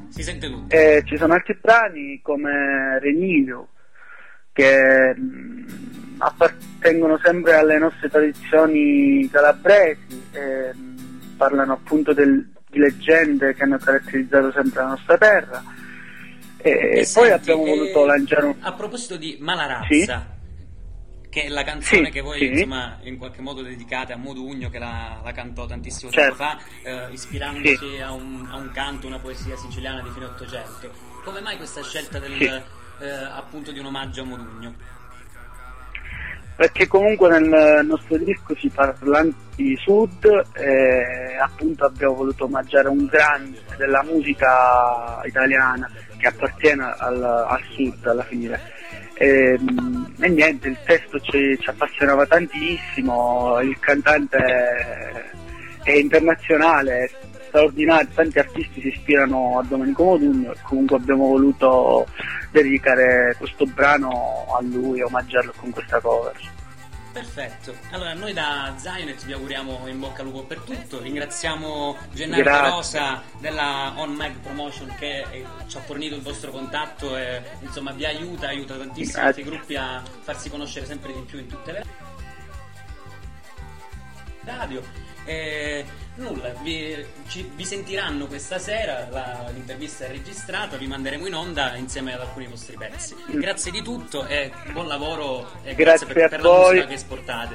Si sente tutto. E ci sono altri brani come Renilio che appartengono sempre alle nostre tradizioni calabresi, parlano appunto di leggende che hanno caratterizzato sempre la nostra terra. E poi abbiamo voluto lanciare a proposito di Malarazza, Sì? che è la canzone Sì, che voi sì. insomma in qualche modo dedicate a Modugno, che la cantò tantissimo Certo. tempo fa, ispirandosi Sì. a un canto, una poesia siciliana di fine Ottocento. Come mai questa scelta appunto di un omaggio a Modugno? Perché comunque nel nostro disco si parla di Sud e appunto abbiamo voluto omaggiare un grande della musica italiana che appartiene al Sud alla fine. E niente, il testo ci appassionava tantissimo, il cantante è internazionale, è straordinario, tanti artisti si ispirano a Domenico Modugno e comunque abbiamo voluto dedicare questo brano a lui e omaggiarlo con questa cover. Perfetto, allora noi da Zionet vi auguriamo in bocca al lupo per tutto, ringraziamo Gennaro Grazie. Rosa della On Mag Promotion che ci ha fornito il vostro contatto e insomma vi aiuta tantissimo questi gruppi a farsi conoscere sempre di più in tutte le radio. Nulla, vi sentiranno questa sera, l'intervista è registrata, vi manderemo in onda insieme ad alcuni vostri pezzi. Grazie di tutto e buon lavoro e grazie per la voi. musica che esportate.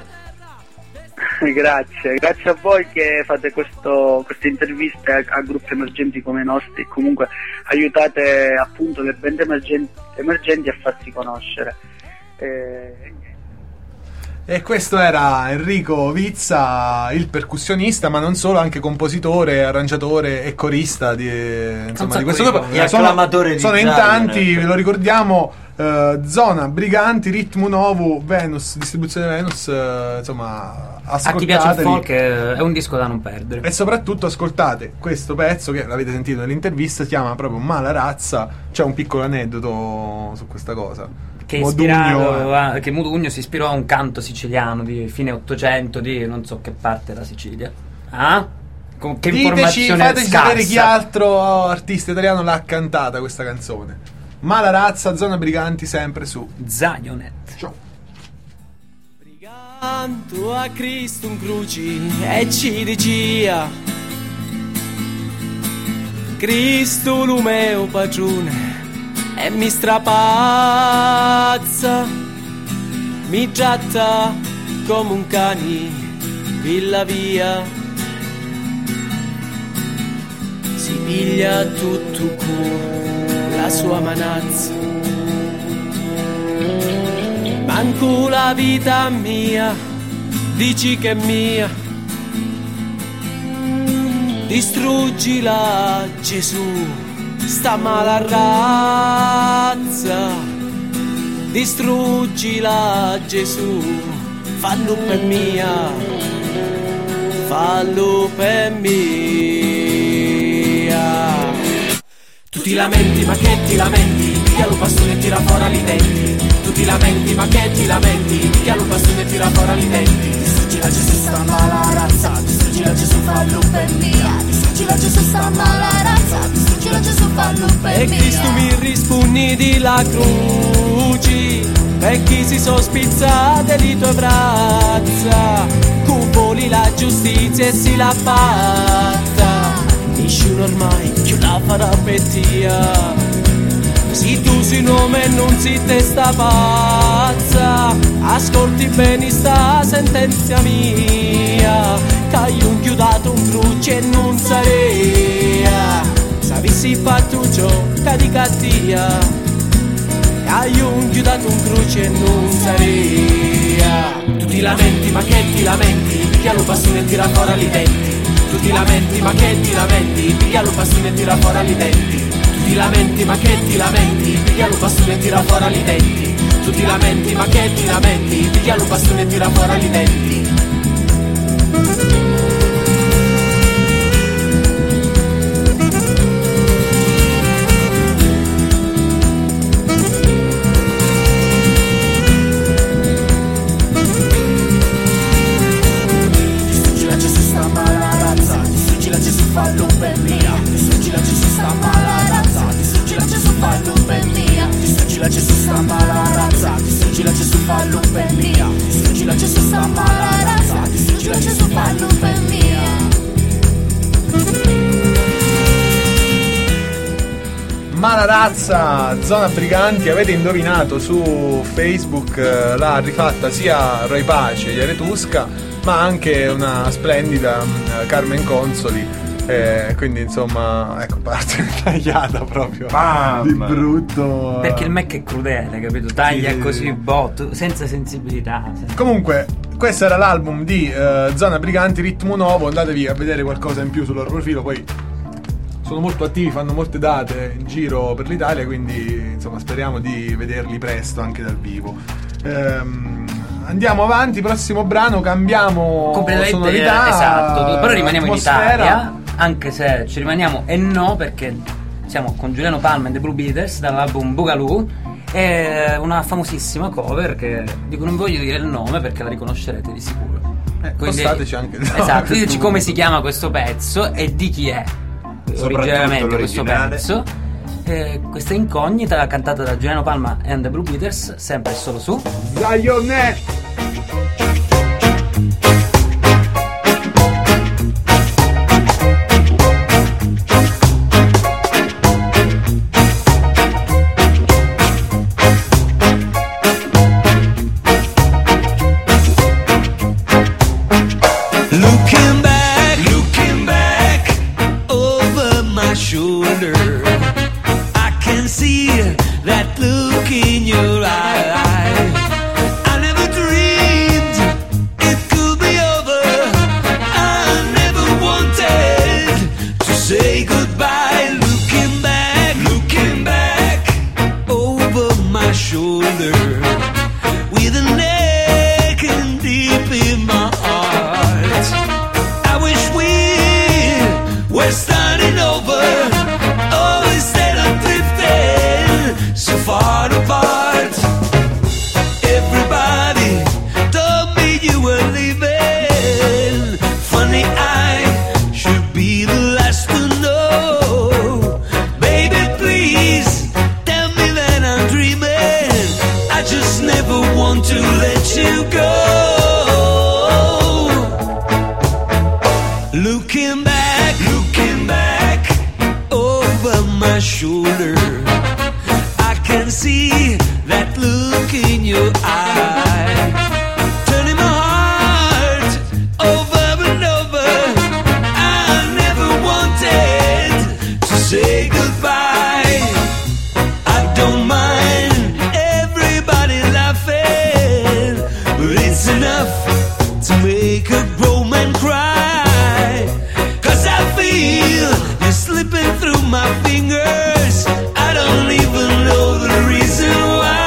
Grazie a voi che fate queste interviste a gruppi emergenti come i nostri e comunque aiutate appunto le band emergenti a farsi conoscere. E questo era Enrico Vizza, il percussionista, ma non solo, anche compositore, arrangiatore e corista di questo gruppo. E acclamatore di sono in Zionet. tanti, ve lo ricordiamo. Zona, Briganti, Ritmo Novo, Venus, Distribuzione Venus, insomma, A chi piace il ascoltatevi. folk è un disco da non perdere. E soprattutto ascoltate questo pezzo che l'avete sentito nell'intervista, si chiama proprio Malarazza. C'è un piccolo aneddoto su questa cosa. Che Modugno, che Modugno si ispirò a un canto siciliano di fine Ottocento di non so che parte della Sicilia. Con che Diteci, informazione fateci scarsa. sapere chi altro artista italiano l'ha cantata questa canzone. Malarazza, Zona Briganti, sempre su Zionet. Ciao. Briganto a Cristo un cruci e ci dicia Cristo lumeo padrone e mi strapazza, mi tratta come un cane, pilla via, si piglia tutto con la sua manazza, manco la vita mia, dici che è mia, distruggila Gesù. Sta mala razza, distruggila Gesù, fallo per mia, fallo per mia. Tu ti lamenti ma che ti lamenti, piglia lo bastone e tira fuori i denti. Tu ti lamenti ma che ti lamenti, piglia lo bastone e tira fuori i denti. Distruggila Gesù sta mala razza, distruggila Gesù, fallo per mia. Distruggila Gesù sta mala razza, distruggila Gesù, fallo per mia. E Cristo mi rispugni di la croci, per chi si sospizzate di tue braccia, cupoli la giustizia e si la fatta. Nessuno ormai più la farà pettia. Se tu sei un uomo e non si testa pazza, ascolti bene sta sentenza mia, che io un chiudato un cruce e non sarea. Se avessi fatto ciò che di cattia, che io un chiudato un cruce e non sarea. Tu ti lamenti ma che ti lamenti, piglia lo bastone e tira fuori i denti. Tu ti lamenti ma che ti lamenti, piglia lo bastone e tira fuori i denti. Tu ti lamenti ma che ti lamenti, piglia lo bastone e tira fuori i denti. Tu ti lamenti ma che ti lamenti, piglia lo bastone e tira fuori i denti. Distruggila Gesù sta mala razza, distruggila Gesù, fallo per mia. Distruggila Gesù sta mala razza. dolce sopra nube mia. Ma la razza Zona Briganti, avete indovinato, su Facebook l'ha rifatta sia Roy Pace di Aretusca, ma anche una splendida Carmen Consoli. Quindi insomma, ecco, parte tagliata proprio di brutto. Perché il Mac è crudele, capito? Taglia Sì. così botto, senza sensibilità. Comunque, questo era l'album di Zona Briganti, Ritmo Nuovo. Andatevi a vedere qualcosa in più sul loro profilo. Poi sono molto attivi, fanno molte date in giro per l'Italia, quindi insomma speriamo di vederli presto anche dal vivo. Andiamo avanti, prossimo brano, cambiamo Completamente, sonorità, esatto, però rimaniamo in atmosfera. Italia, anche se ci rimaniamo e no, perché siamo con Giuliano Palma e The Blue Beaters dall'album Boogaloo. È una famosissima cover di cui non voglio dire il nome perché la riconoscerete di sicuro. Postateci anche il nome. Esatto, diteci come si chiama questo pezzo e di chi è originariamente questo pezzo. Questa incognita cantata da Giuliano Palma e The Blue Beaters, sempre e solo su Zionnet. Looking back over my shoulder, I can see that look in your eye. I never dreamed it could be over. I never wanted to say goodbye. Looking back over my shoulder, with an aching deep in my heart. I wish we were starting over. Oh, instead of drifting so far apart. Everybody told me you were leaving. Funny, I should be the last to know. Baby, please tell me that I'm dreaming. I just never want to let you go. Looking back over my shoulder, I can see that look in your eye, turning my heart over and over. I never wanted to say goodbye. I don't mind everybody laughing, but it's enough to make a grown man cry. 'Cause I feel you're slipping through my fingers. I don't even know the reason why.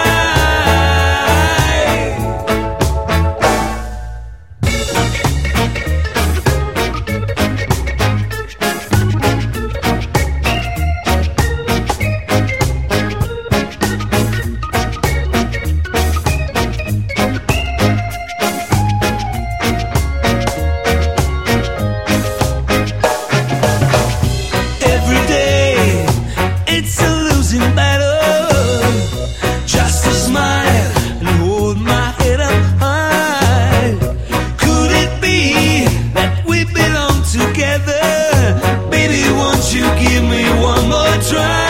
Every day it's a losing battle. Just a smile and hold my head up high. Could it be that we belong together? Baby, won't you give me one more try?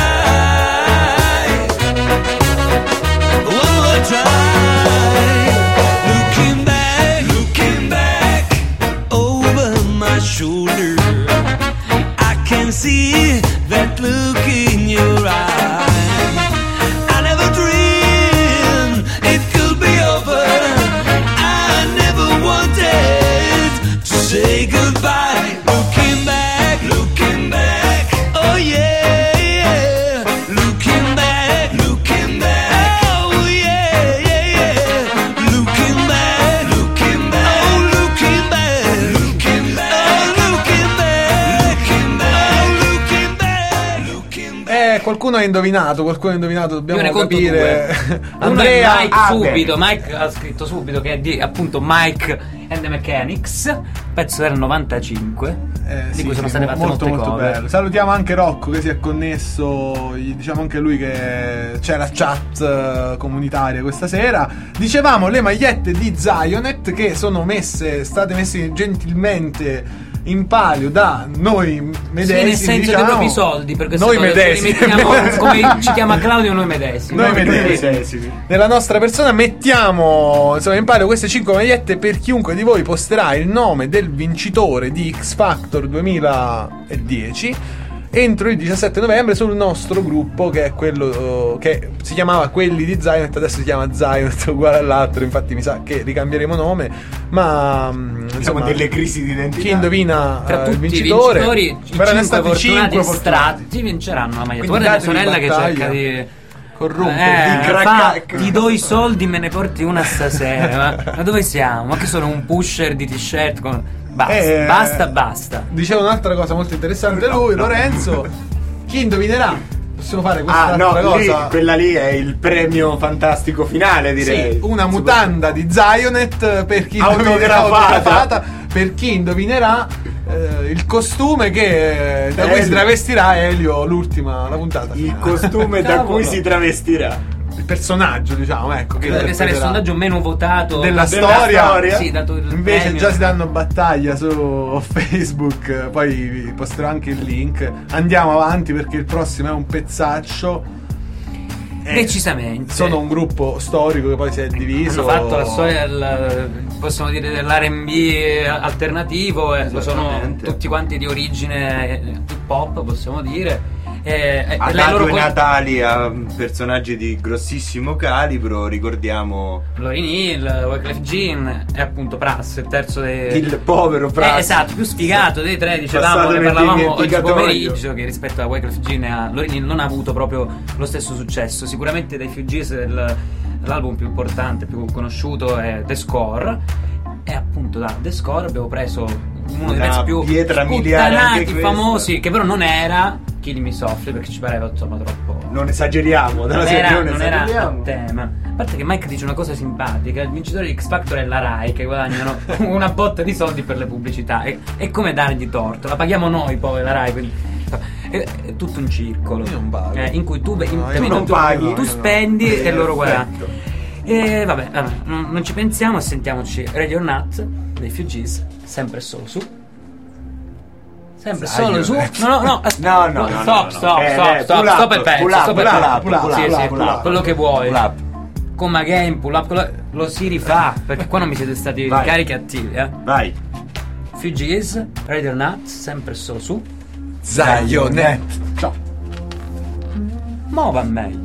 One more try. Looking back over my shoulder, I can see that look in your eye. I never dreamed it could be over. I never wanted to say goodbye. Looking back, oh yeah. Looking back, oh yeah. Looking back, oh looking back, oh looking back. qualcuno ha indovinato, dobbiamo Io ne conto capire. due. Andrea, Mike ha scritto subito che è di appunto Mike and the Mechanics, pezzo del 95, di cui sono state fatte molto molte cover. bello. Salutiamo anche Rocco che si è connesso, gli diciamo anche lui che c'è la chat comunitaria questa sera. Dicevamo le magliette di Zionet che sono state messe gentilmente in palio da noi medesimi, nel senso diciamo, dei propri soldi, perché noi medesimi, come ci chiama Claudio, noi medesimi. Noi medesimi. Nella nostra persona mettiamo insomma in palio queste 5 magliette per chiunque di voi posterà il nome del vincitore di X Factor 2010 entro il 17 novembre sul nostro gruppo, che è quello che si chiamava Quelli di Zionet, adesso si chiama Zionet uguale all'altro, infatti mi sa che ricambieremo nome, ma insomma delle crisi di identità. Chi indovina tra tutti il vincitore, i 5 fortunati estratti vinceranno la maglietta. Guarda mia sorella che cerca di ti do i soldi, me ne porti una stasera. Ma dove siamo? Ma che sono un pusher di t-shirt con... Basta. Diceva un'altra cosa molto interessante lui, Lorenzo. Chi indovinerà? Possiamo fare questa cosa? Quella lì è il premio fantastico finale, direi. Sì, una mutanda di Zionet per chi autografata. Per chi indovinerà il costume da cui si travestirà Elio la puntata finale. Il costume da cui si travestirà il personaggio, diciamo, ecco, che deve essere il sondaggio meno votato della storia. Sì, dato il invece premio. Già si danno battaglia su Facebook, poi vi posterò anche il link. Andiamo avanti perché il prossimo è un pezzaccio. Decisamente. Sono un gruppo storico che poi si è diviso. Hanno fatto la storia possiamo dire dell'R&B alternativo, sono tutti quanti di origine hip hop, possiamo dire. Ha dato i natali a personaggi di grossissimo calibro, ricordiamo Lauryn Hill, Wyclef Jean e appunto Pras, il terzo il povero Pras, esatto, più sfigato dei tre, dicevamo, ne parlavamo oggi pomeriggio, che rispetto a Wyclef Jean e a Lauryn Hill non ha avuto proprio lo stesso successo. Sicuramente dai Fugees l'album più importante, più conosciuto è The Score, e appunto da The Score abbiamo preso uno dei pezzi più sputtanati, famosi, che però non era Killing Me Softly, perché ci pareva insomma troppo, non esageriamo, non era a tema. A parte che Mike dice una cosa simpatica: il vincitore di X Factor è la Rai, che guadagnano una botta di soldi per le pubblicità, e come dargli torto? La paghiamo noi poi la Rai, quindi è tutto un circolo in cui tu paghi, tu spendi e loro guadagnano. E vabbè, non ci pensiamo e sentiamoci Ready or Not dei Fugees, sempre solo su. Sempre solo su. No. Stop il pezzo. Quello che vuoi. Come game, pull up, lo si rifà, perché qua non mi siete stati carichi attivi, Vai. Fugees, Ready or Not, sempre solo su Zionet. Ciao. Mo va meglio.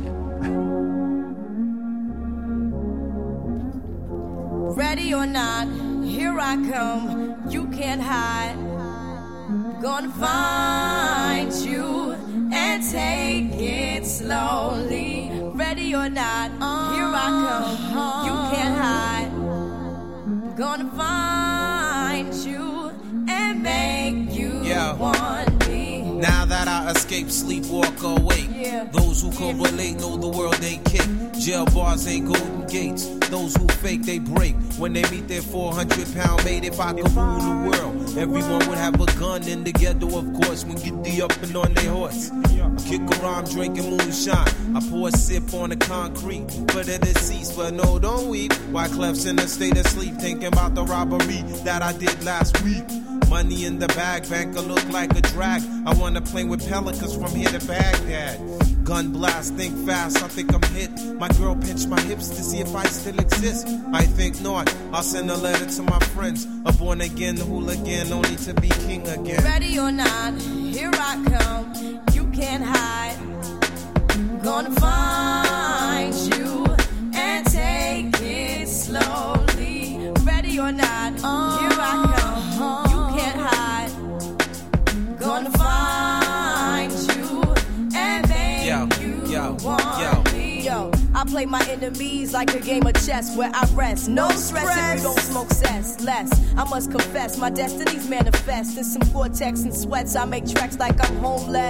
Ready or not, here I come, you can't hide. Gonna find you and take it slowly. Ready or not, here I come, you can't hide. Gonna find you and make you want me. Now that I escape, sleep, walk awake. Those who can relate know the world ain't kick. Jail bars ain't golden gates. Those who fake, they break. When they meet their 400-pound mate, if I could rule the world, everyone would have a gun in the ghetto, of course, when get the up and on their horse. I kick around drinking moonshine. I pour a sip on the concrete for the deceased, but no, don't weep. Wyclef's in a state of sleep, thinking about the robbery that I did last week. Money in the bag, banker look like a drag. I wanna play with pelicans from here to Baghdad. Gun blast, think fast, I think I'm hit. My girl pinched my hips to see if I still exist. I think not, I'll send a letter to my friends. A born again hooligan, only to be king again. Ready or not, here I come, you can't hide. Gonna find you and take it slowly. Ready or not, here I come, you can't hide. Gonna find you and make you want me. Yo, I play my enemies like a game of chess where I rest. No stress if you don't smoke cess. Less, I must confess, my destinies manifest. In some Gore-Tex and sweats, I make tracks like I'm homeless.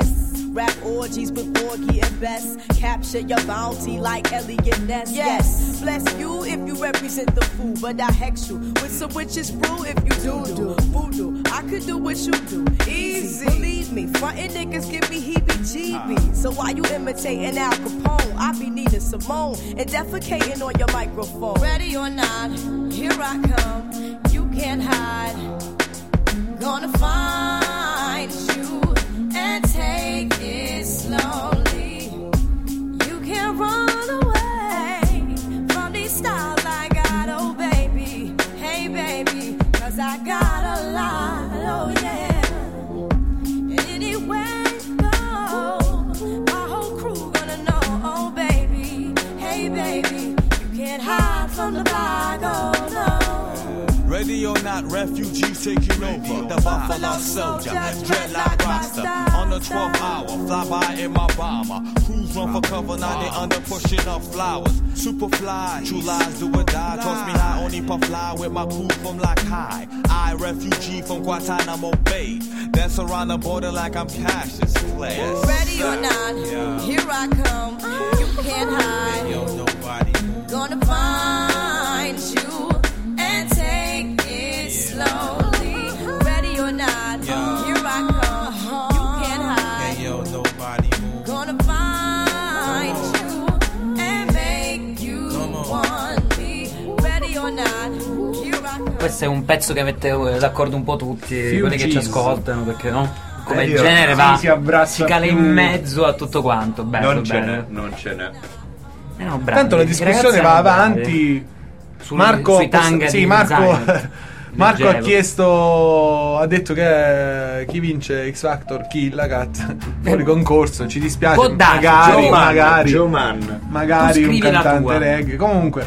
Rap orgies with Borgie and Bess. Capture your bounty like Elliot Ness. Yes, bless you if you represent the fool, but I hex you with some witches brew if you do voodoo. I could do what you do, easy. Believe me, frontin' niggas give me heebie-jeebies. So why you imitating Al Capone? I be needing Simone and defecating on your microphone. Ready or not, here I come. You can't hide. Gonna find you and take it slowly. You can't run away from these styles I got, oh baby. Hey baby, 'cause I got a lot, oh yeah. And anywhere you go, my whole crew gonna know, oh baby. Hey baby, you can't hide from the block, oh no. Ready or not, refugees taking over. The Buffalo Soldier, dreadlock roster. On the 12th hour, fly by in my bomber. Crews run for cover, now they under pushing up flowers. Superfly, true lies do or die. Toss me high, only puff fly with my crew from like high. I, refugee from Guantanamo Bay. Dance around the border like I'm Cassius Clay. Ready or not, here I come. You can't hide. Yo, nobody. Gonna find you and take it slowly. Ready or not, here I come. You can't hide. Yo, nobody. Gonna find you and make you want me. Ready or not, here I come. Questo è un pezzo che mette d'accordo un po' tutti quelli che ci ascoltano, perché no? Come Io- genere sì, va, si si cala più. in mezzo a tutto quanto. Bello, Non ce bello. n'è, non ce n'è. No, bravi. Tanto la I discussione ragazzi va erano bravi. avanti. Sui- Marco, sui tanga sì, di Marco, Zaino. Marco ha Leggevo. chiesto, ha detto che chi vince X Factor Killa Cat fuori concorso. Ci dispiace, Può darsi, magari Joe Mann. magari Tu un scrivi la cantante tua. reggae. Comunque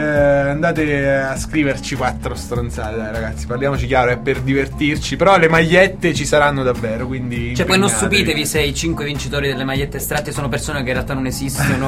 andate a scriverci 4 stronzate, dai ragazzi, parliamoci chiaro, è per divertirci, però le magliette ci saranno davvero, quindi Cioè, poi non impegnatevi. stupitevi se i 5 vincitori delle magliette estratte sono persone che in realtà non esistono.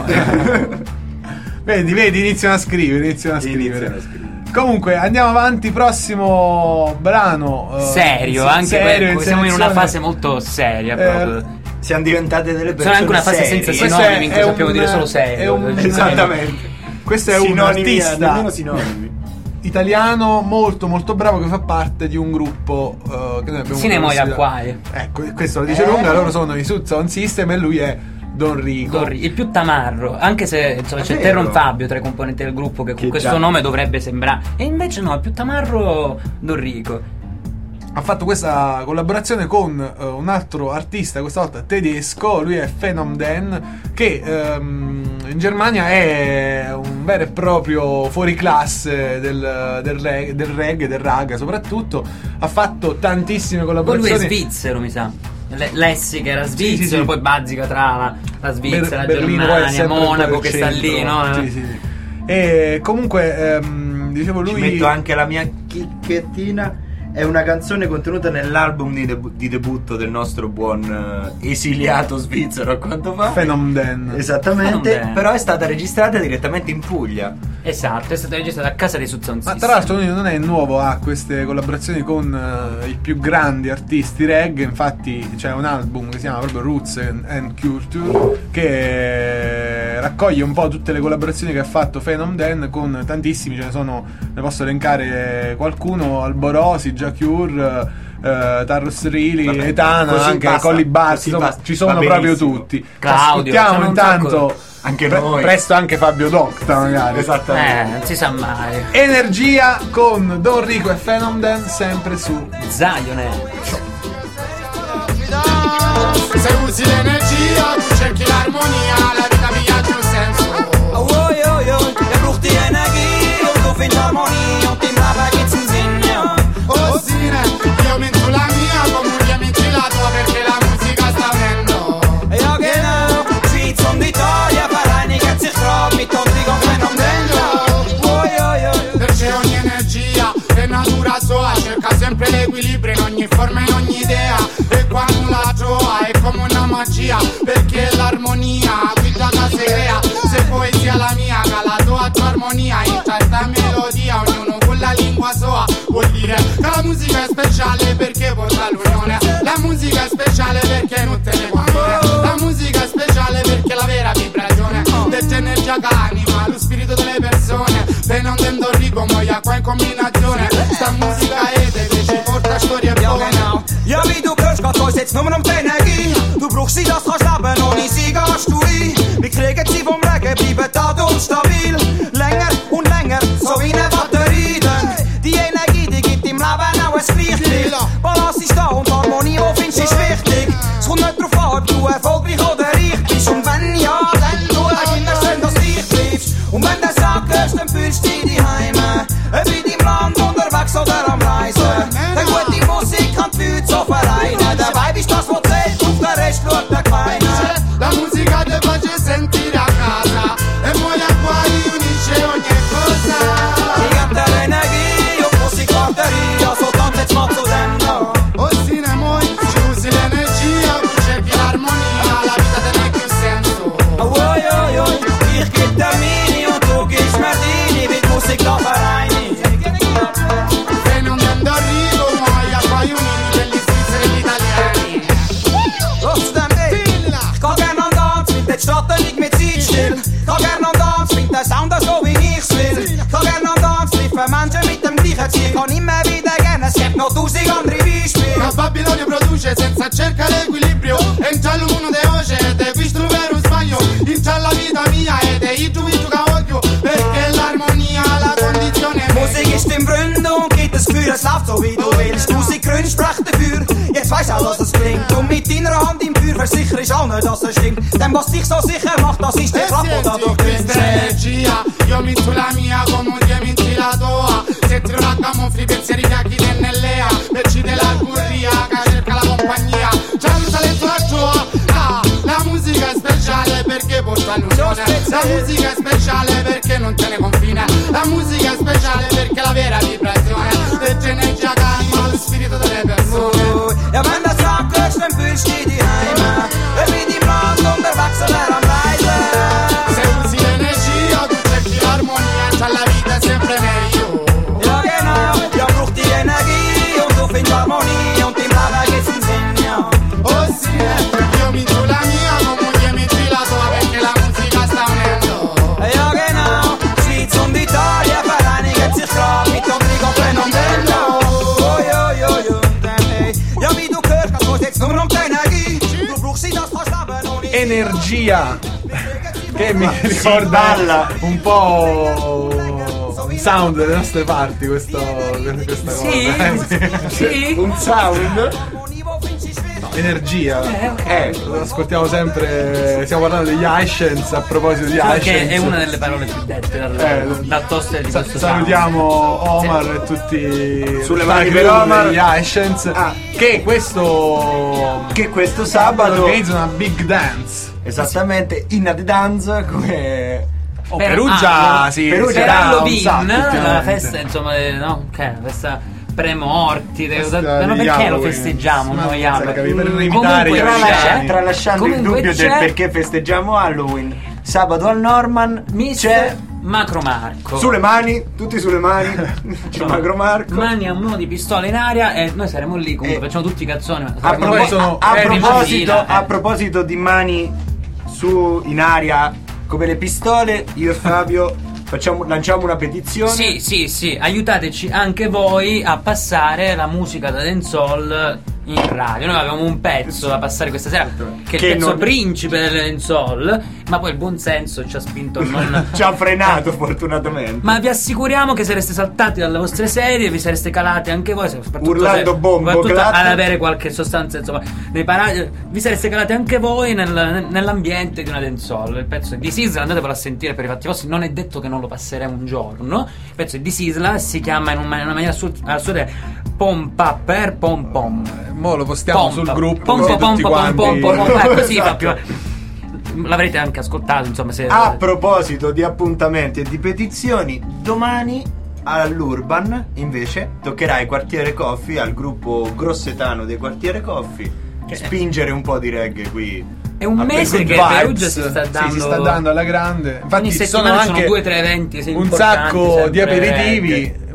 Vedi, iniziano a scrivere. Comunque andiamo avanti, prossimo brano Serio, sì, anche serio, siamo in una selezione. fase molto seria proprio. Siamo diventate delle Sono persone anche una fase serie. senza Questo sinonimi in cui è sappiamo un- dire solo serio. Esattamente. Questo è un Sinonimi, artista nemmeno sinonimi. italiano molto molto bravo che fa parte di un gruppo che noi abbiamo Cinemoia conosciuto. Quai. Ecco, questo lo dice lunga, loro sono i Sud Sound System e lui è Don Rico. Il più tamarro, anche se insomma, c'è vero. Terron Fabio tra i componenti del gruppo che con Che questo già- nome dovrebbe sembrare. E invece no, il più tamarro Don Rico. Ha fatto questa collaborazione con un altro artista, questa volta tedesco, lui è Phenom Dan, che in Germania è un vero e proprio fuoriclasse del reggae, del raga soprattutto. Ha fatto tantissime Poi lui è collaborazioni. svizzero, mi sa. Lessica era svizzero, sì. poi bazzica tra la Svizzera, la Berlino poi è Germania, sempre Monaco quel che sta centro. lì, no? Sì. E comunque dicevo Ci lui metto anche la mia chicchettina. È una canzone contenuta nell'album di debutto del nostro buon esiliato svizzero, a quanto pare. Phenom Dan. Esattamente, Phenom Dan. però è stata registrata direttamente in Puglia. Esatto, è stata registrata a casa dei Sud Sound Ma System. tra l'altro lui non è nuovo a queste collaborazioni con i più grandi artisti reggae, infatti c'è un album che si chiama proprio Roots and Culture che raccoglie un po' tutte le collaborazioni che ha fatto Phenom Dan con tantissimi, ce ne sono, ne posso elencare qualcuno, Alborosi, Jacure, Tarrus Riley, Vabbè, Etana, così anche basta, Colly Bart, così insomma basta. ci sono Va proprio benissimo. tutti. Claudio, Ascoltiamo c'hanno un intanto sacco- Anche noi. presto anche Fabio Docta magari. Esattamente. Non si sa mai. Energia con Don Rico e Phenom Dan sempre su Zionel. Se usi l'energia, tu cerchi l'armonia, la vita viaggia un senso. Oh, yo, yo, der braucht die Energie und du findest Harmonie und im Leben gibt's einen Sinn, ja. Oh Sine, io mento la mia, comunque menti la tua perché la musica sta avendo. Ja, genau, Schweiz und Italien vereinigen sich grad mit Tontig und Phenom Dan. Oh, yo, yo, Perché ogni energia è natura sua, cerca sempre l'equilibrio in ogni forma, in ogni idea. E quando la trova è come una magia, perché l'armonia guida da si crea. Se poesia la mia, cala la tua armonia, in certa melodia, ognuno con la lingua sua, vuol dire che la La musica è speciale perché porta l'unione. La musica è speciale perché non te ne conviene. La musica è speciale perché la vera vibrazione detta energia che anima lo spirito delle persone. Per non tendo rico muoia qua in combinazione. Sta musica che ci porta storie buone. Ja, wie du hörst, geht uns jetzt nur um die Energie. Du brauchst sie, das kannst leben, ohne sie gehst du ein. Wir kriegen sie vom Regen, bleiben da und stabil. Länger und länger, so wie eine Batterie. Denn die Energie, die gibt im Leben auch ein Gleichgewicht. Balance ist da und Harmonie, wo findest du ist wichtig. Es kommt nicht drauf an, ob du erfolgreich oder reich bist. Und wenn ja, dann tu immer schön, dass du dich bleibst. Und wenn du sagst, dann fühlst du dich daheim. Ob in deinem Land unterwegs oder am Reisen. Denn gute Musik kann die Leute so vereinen. Dabei bist das, was zählt, auf den Rest schaut der Kleine. La musica te face sentire a casa e muoia qua riunisce ogni cosa. Die gibt dir Energie und Musik macht dir Ria. So tanzt jetzt mal zusammen. O cinema, ci usi l'energia, tu cerchi l'armonia, la vita te ne più senso. Oi, oi, oi, ich geb dir Mini und du gibst mir Dini, mit Musik da vereini. Se non tendo arrivo, muoia qua riuniti per gli svizzeri e gli italiani. Los dem ey, ich geh gern an Tanz, weil die Stadt liegt mit Zeit still. Ich geh gern an Tanz, weil der Sound so wie ich's will. Ich geh gern an Tanz, treffe Menschen mit dem gleichen Ziel. Kann immer wieder gern, es gibt noch 1000 andere Beispiele. Ma Babilonia produce senza cercare equilibrio. E in giallo uno de voce ed è visto vero sbaglio. In gialla vita mia ed è il tuo occhio. Perché l'armonia, la condizione è Musik ist im Grund und gibt das Gefühl, es läuft so wie du willst. Musik grün spricht dafür, jetzt weißt auch, dass es klingt. Und mit deiner Hand im Feuer versichere ich auch nicht, dass es stimmt. Denn was dich so sicher macht, das ist der Kraft, der dadurch questa energia. Io metto la mia come te metti la tua. Se ti la camufli pensieri che chi te nell'ea. Perci della curria che cerca la compagnia. C'è un talento la tua. La musica è speciale perché porta l'unione. La musica è speciale perché non te ne confina. La musica è speciale perché la vera vibrazione detta energia che anima lo spirito delle persone. Ja, wenn du sagst, dann fühlst du dich daheim. Ob in deinem Land unterwegs oder am Reisen. Se usi l'energia, tu cerchi l'armonia, c'è la vita è sempre meglio. Ja, genau, ja, braucht die Energie und du findest Harmonie und im Leben gibt's einen Sinn, ja. Oh sì, io mi do la mia, come te metti la tua, perché la musica sta unendo. Ja, genau, Schweiz und Italien vereinigen sich grad mit Omnigo Plenondello. Oi, oi, oi, oi, ja, wie du hörst, geht uns jetzt nur um die Energie. Du brauchst sie, das kannst leben ohne Energia, che mi ricorda un po' un sound delle nostre parti, questa Sì? cosa. Sì? Un sound? No, energia. Lo ascoltiamo sempre. Stiamo parlando degli Ashens. A proposito di Ashens, che è una delle parole più dette dal toaster di questo salutiamo Omar e tutti sulle mani per Omar degli Ashens, che questo sabato organizza una big dance. Esattamente, in the dance come Perugia, sì, per dà un Halloween, sacco, la ultimamente. festa, insomma, no, che questa premorti, Festa ma di perché lo Halloween. festeggiamo Ma noi non so, Halloween? per imitare gli americani. Tralasciando il Comunque dubbio del perché festeggiamo Halloween, sabato al Norman c'è Macro Marco. Sulle mani, tutti sulle mani. C'è Macro Marco. Mani a mo' di pistola in aria e noi saremo lì, comunque facciamo tutti i cazzoni. A proposito di mani in aria come le pistole, io e Fabio lanciamo una petizione. Sì, aiutateci anche voi a passare la musica da dancehall in radio. Noi avevamo un pezzo da passare questa sera che è il pezzo principe delle dancehall, ma poi il buon senso ci ha spinto a non ci ha frenato fortunatamente. Ma vi assicuriamo che sareste saltati dalle vostre sedie, vi sareste calati anche voi, urlando bombo ad avere qualche sostanza, insomma, vi sareste calati anche voi nell'ambiente di una dancehall. Il pezzo è di Sisla, andatevelo a sentire per i fatti vostri, non è detto che non lo passeremo un giorno. Il pezzo è di Sisla, si chiama in una maniera assoluta Pompa per pom pom. Mo lo postiamo sul gruppo così fa più. L'avrete anche ascoltato, insomma, se... A proposito di appuntamenti e di petizioni, domani all'Urban invece toccherà ai Quartiere Coffee, al gruppo grossetano dei Quartiere Coffee, spingere un po' di reggae qui. È un mese che Perugia si sta dando alla grande. Infatti ogni ci sono settimana anche 2 o 3 eventi un sacco di aperitivi.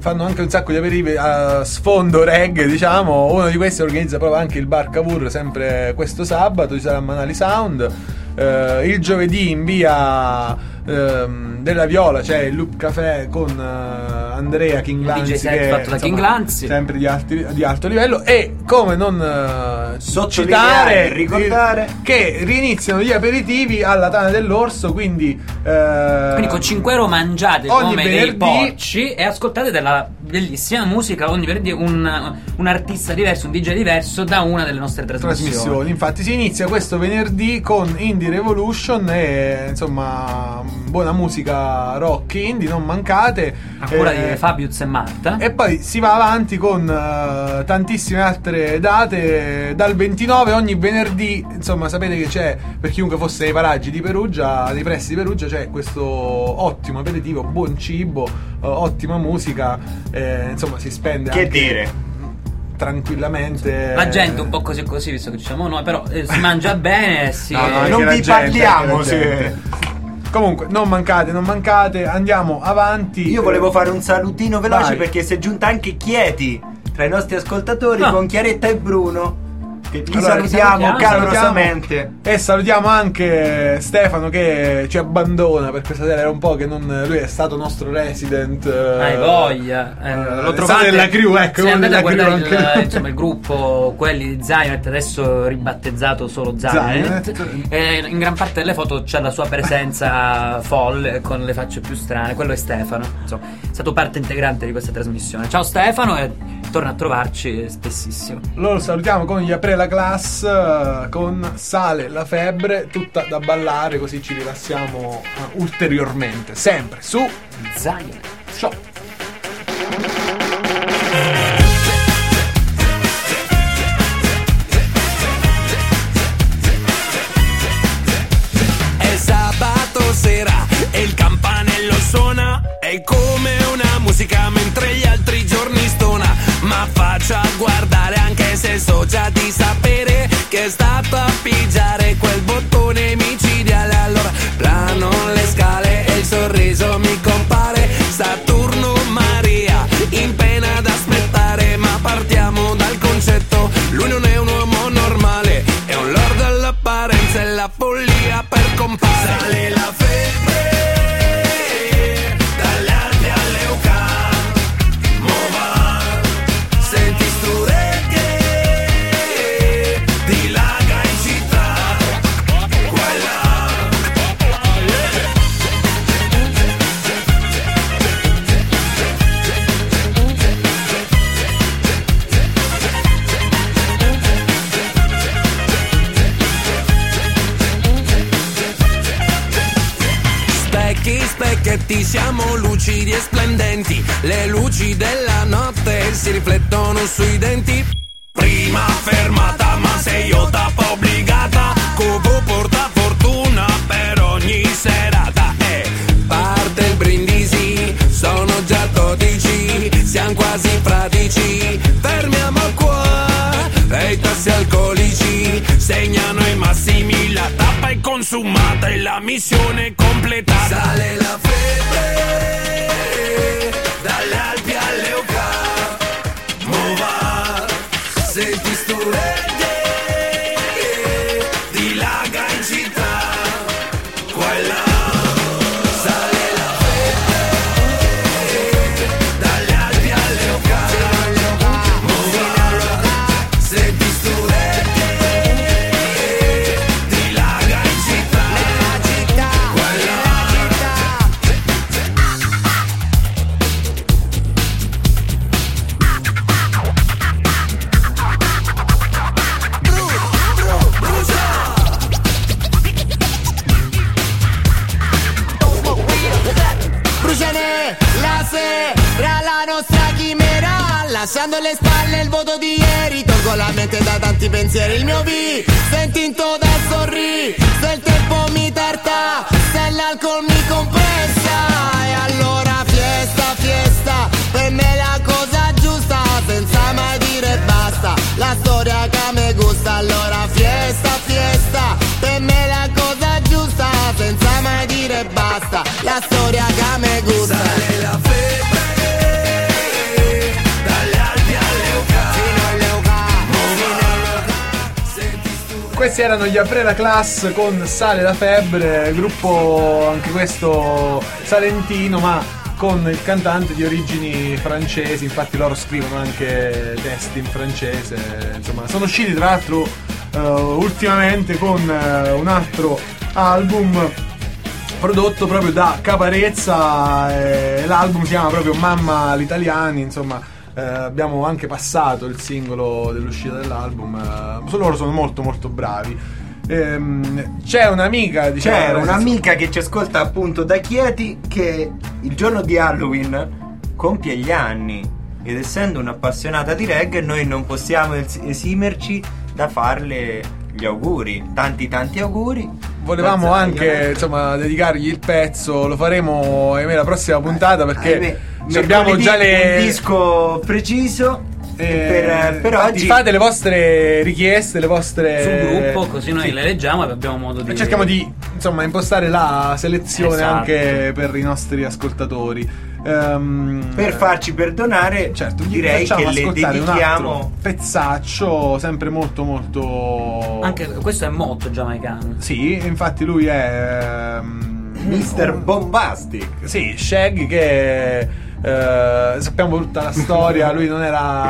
fanno anche un sacco di aperitivi a sfondo reggae, diciamo. Uno di questi organizza proprio anche il bar Cavour, sempre questo sabato, ci sarà Manali Sound. Il giovedì in via della Viola c'è il Loop Café con Andrea King Lanzi, che fatto da King Lanzi, sempre di alto livello. E come non sottolineare, ricordare che riniziano gli aperitivi alla Tana dell'Orso, quindi con 5 euro mangiate ogni come venerdì, dei porci e ascoltate della bellissima musica ogni venerdì, un artista diverso, un DJ diverso da una delle nostre trasmissioni. Infatti si inizia questo venerdì con Indie Revolution e insomma buona musica rock indie, non mancate, a cura di Fabius e Marta. E poi si va avanti con tantissime altre date. Dal 29 ogni venerdì, insomma, sapete che c'è, per chiunque fosse nei paraggi di Perugia, nei pressi di Perugia, c'è questo ottimo aperitivo, buon cibo, ottima musica, insomma si spende che anche dire tranquillamente. La gente un po' così così, visto che diciamo noi, però si mangia bene, non vi parliamo. Comunque non mancate, andiamo avanti. Io volevo fare un salutino veloce. Vai. Perché si è giunta anche Chieti tra i nostri ascoltatori, con Chiaretta e Bruno, che li salutiamo calorosamente. E salutiamo anche Stefano, che ci abbandona per questa sera. Era un po' che lui è stato nostro resident. Hai voglia. Lo trovate nella crew, ecco. Se andate a guardare insomma, il gruppo, quelli di Zionet, adesso ribattezzato solo Zionet. In gran parte delle foto c'è la sua presenza folle con le facce più strane. Quello è Stefano, insomma, è stato parte integrante di questa trasmissione. Ciao Stefano, e torna a trovarci spessissimo. Lo salutiamo con gli Apre la Class, con Sale la febbre, tutta da ballare, così ci rilassiamo ulteriormente, sempre su Zion Show. È sabato sera e il campanello suona, è come una musica mentre gli altri giorni stona, ma faccio a guardare anche se so già di sapere che è stato a pigiare quel bottone micidiale. Allora plano le scale e il sorriso mi compare, Saturno Maria in pena ad aspettare, ma partiamo dal concetto, lui non è un uomo normale, è un lord dell'apparenza e la follia per compare. Sale la febbre dalle Alpi all'Euca, mova, senti stu reggae, dilaga in città, qua e là. Specchietti, siamo lucidi e splendenti, le luci della notte si riflettono sui denti. Prima fermata, ma sei io tappa obbligata, cubo porta fortuna per ogni serata. Parte il brindisi, sono già 12, siamo quasi fradici, fermiamo qua, e i tassi alcolici segnano i massimi, la tappa è consumata e la missione completata. Sale la febbre dalle Alpi all'Euca, mova, senti stu reggae, dilaga in città, qua e là. Sale la febbre dalle Alpi all'Euca, mova, senti stu reggae, dilaga in città, qua e là. Bruciane la sera, la nostra chimera, lasciando alle spalle il voto di ieri, tolgo la mente da tanti pensieri, il mio sentinto da sorri, se il tempo mi tarta, se l'alcol mi compressa, e allora fiesta, fiesta, per me la cosa giusta, senza mai dire basta, la storia che me gusta, allora fiesta, fiesta, per me la cosa giusta, senza mai dire basta, la storia che me gusta. Sale la febbre Questi erano gli Abrera Class con Sale la Febbre, gruppo anche questo salentino ma con il cantante di origini francesi, infatti loro scrivono anche testi in francese, insomma sono usciti tra l'altro ultimamente con un altro album prodotto proprio da Caparezza, l'album si chiama proprio Mamma l'Italiani, insomma abbiamo anche passato il singolo dell'uscita dell'album, loro sono molto molto bravi. C'è un'amica, diciamo, c'è un'amica che ci ascolta appunto da Chieti che il giorno di Halloween compie gli anni ed essendo un'appassionata di reggae noi non possiamo esimerci da farle gli auguri, tanti auguri. Volevamo anche insomma dedicargli il pezzo, lo faremo la prossima puntata perché abbiamo già un disco preciso. Per oggi fate le vostre richieste, le vostre sul gruppo, così noi le leggiamo e abbiamo modo di cerchiamo di insomma impostare la selezione, esatto, anche per i nostri ascoltatori, per farci perdonare. Certo, direi che le dedichiamo un pezzaccio sempre molto molto, anche questo è molto giamaicano. Sì, infatti lui è Mr. Bombastic. Sì, Shaggy che sappiamo tutta la storia, lui non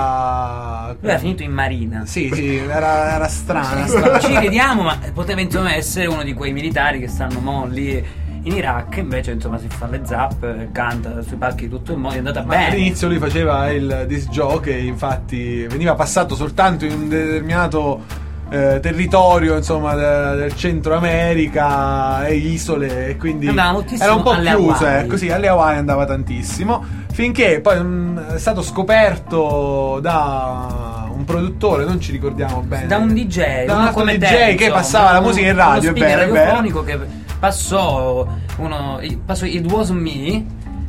era. Lui era finito in marina. Sì, era strana. Ci vediamo, ma poteva insomma essere uno di quei militari che stanno lì in Iraq, invece insomma si fa le zap, canta sui palchi di tutto il mondo, è andata bene. All'inizio lui faceva il disc jockey, infatti veniva passato soltanto in un determinato territorio insomma del Centro America e isole, e quindi era un po' chiuso, così alle Hawaii andava tantissimo, finché poi è stato scoperto da un produttore, non ci ricordiamo bene, da un DJ, da un altro DJ che passava la musica in radio, uno speaker radiofonico che passò It Was Me.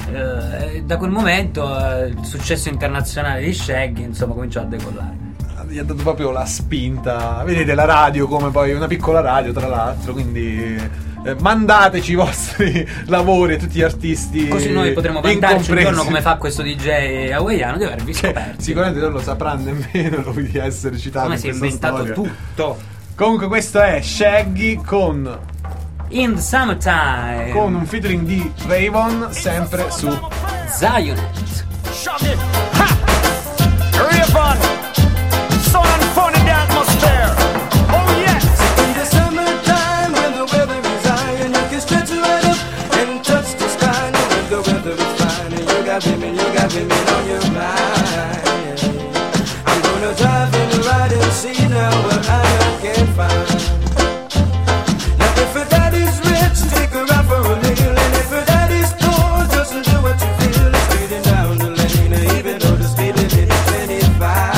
Da quel momento il successo internazionale di Shaggy insomma cominciò a decollare. Gli ha dato proprio la spinta. Vedete la radio come poi una piccola radio, tra l'altro, quindi mandateci i vostri lavori a tutti gli artisti, così noi potremo vantarci un giorno come fa questo DJ hawaiano di avervi scoperto. Sicuramente non lo saprà nemmeno lui di essere citato, come in si è inventato storia. Tutto. Comunque questo è Shaggy con In the Summertime, con un featuring di Rayvon, sempre su Zionet. Rayvon, sun and fun in the atmosphere. Oh yes. In the summertime when the weather is high and you can stretch right up and touch the sky, and when the weather is fine and you got women on your mind. I'm gonna drive and ride and see now what I can find. Now if her daddy's rich, take her out for a meal, and if her daddy's poor, just do what you feel. Speeding down the lane, even though the speed limit is 25.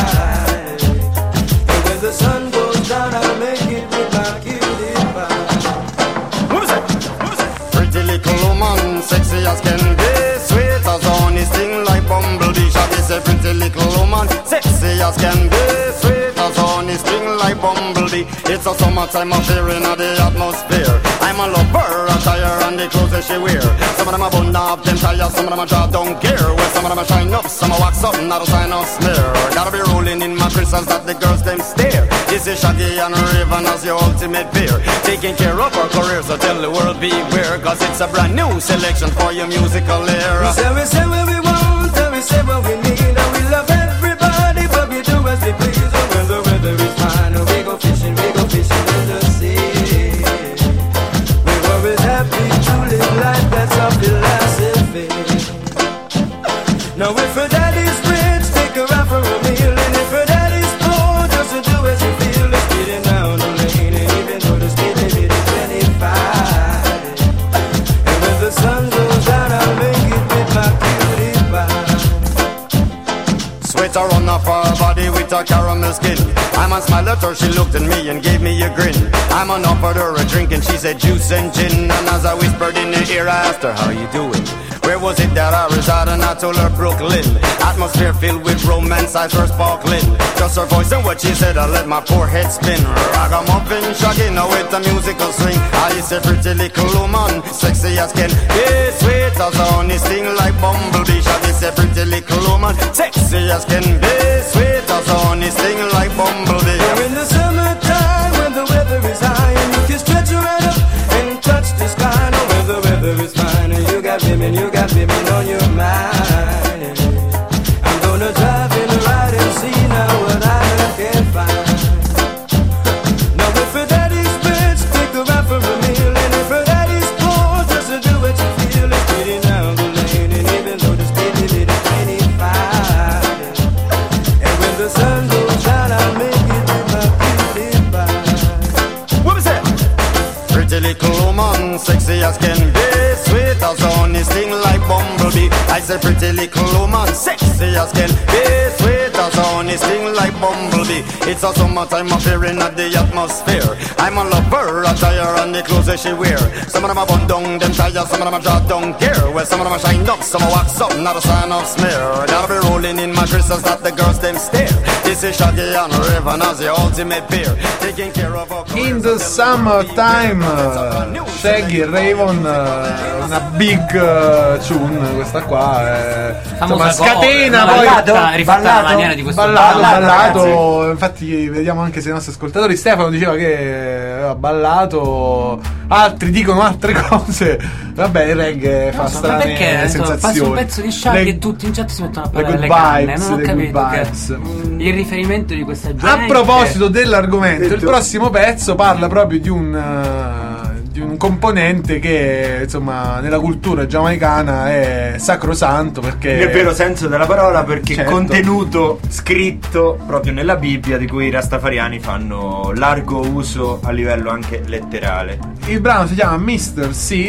The sun goes down, I'll make it with my cutie pie. Who's it? Pretty little woman, sexy as can be, sweet as honey, sting like bumblebee. Shawty say pretty little woman, sexy as can be, sweet as honey, sting like bumblebee. It's a summertime affair in the atmosphere. I'm a lover, attire and the clothes that she wear. Some of them are bun up, them tires, some of them are draw down gear. Well, some of them are shine up, some are wax up, not a sign of smear. Gotta be rolling in my crystals that the girls them stare. This is Shaggy and Rayvon as your ultimate peer, taking care of our career, so tell the world beware, cause it's a brand new selection for your musical era. We say what we want, and we say what we need, and we love everybody, but we do as we please. And when the weather is fine, we go fishing in the sea. We're always happy to live life, that's our philosophy. Now if her daddy's rich, take her out for a meal, and if her daddy's poor, just to do as you feel. It's speeding down the lane, and even though the speed limit is 25, and when the sun goes down, I'll make it with my cutie pie. Sweat her on off her body with a caramel skin. I'm a smile at her, she looked at me and gave me a grin. I'm on offered her a drink and she said juice and gin. And as I whispered in her ear, I asked her, how you doing? Where was it that I resided? And I told her Brooklyn. Atmosphere filled with romance, eyes were sparkling. Just her voice and what she said, I let my poor head spin. Ragamuffin, Shaggy, now with a musical swing. I is a pretty little woman, sexy as can be, sweet as honey, sting like bumblebee. Shaggy is a pretty little woman, sexy as can be, sweet as honey, sting like bumblebee. In the summertime when the weather woman sexy as can be, sweet as honey, sting like bumblebee. I say pretty little woman sexy as can be, sweet as honey, sting like bumblebee. It's a summertime appearing at the atmosphere. I'm a lover, a tire and the clothes that she wear. Some of them are bun down, them tires, some of them are draw down gear. Well, some of them are shined up, some are wax up, not a sign of smear. Gotta be rolling in mattresses that the girls them stare. This is Shaggy and Raven as the ultimate pair, taking care of our In the Summertime, Shaggy e Raven, una big tune questa qua, insomma scatena poi rifatta alla maniera di questo ballato, infatti vediamo anche se i nostri ascoltatori. Stefano diceva che aveva ballato, altri dicono altre cose, vabbè il reggae fa strane sensazioni. Passi un pezzo di Shaggy e tutti in chat si mettono a parlare le canne, non ho capito che il riferimento di questa gente. A proposito dell'argomento, il prossimo pezzo parla proprio di un componente che insomma nella cultura giamaicana è sacrosanto, perché nel vero senso della parola, perché certo, contenuto scritto proprio nella Bibbia, di cui i rastafariani fanno largo uso a livello anche letterale. Il brano si chiama Mr.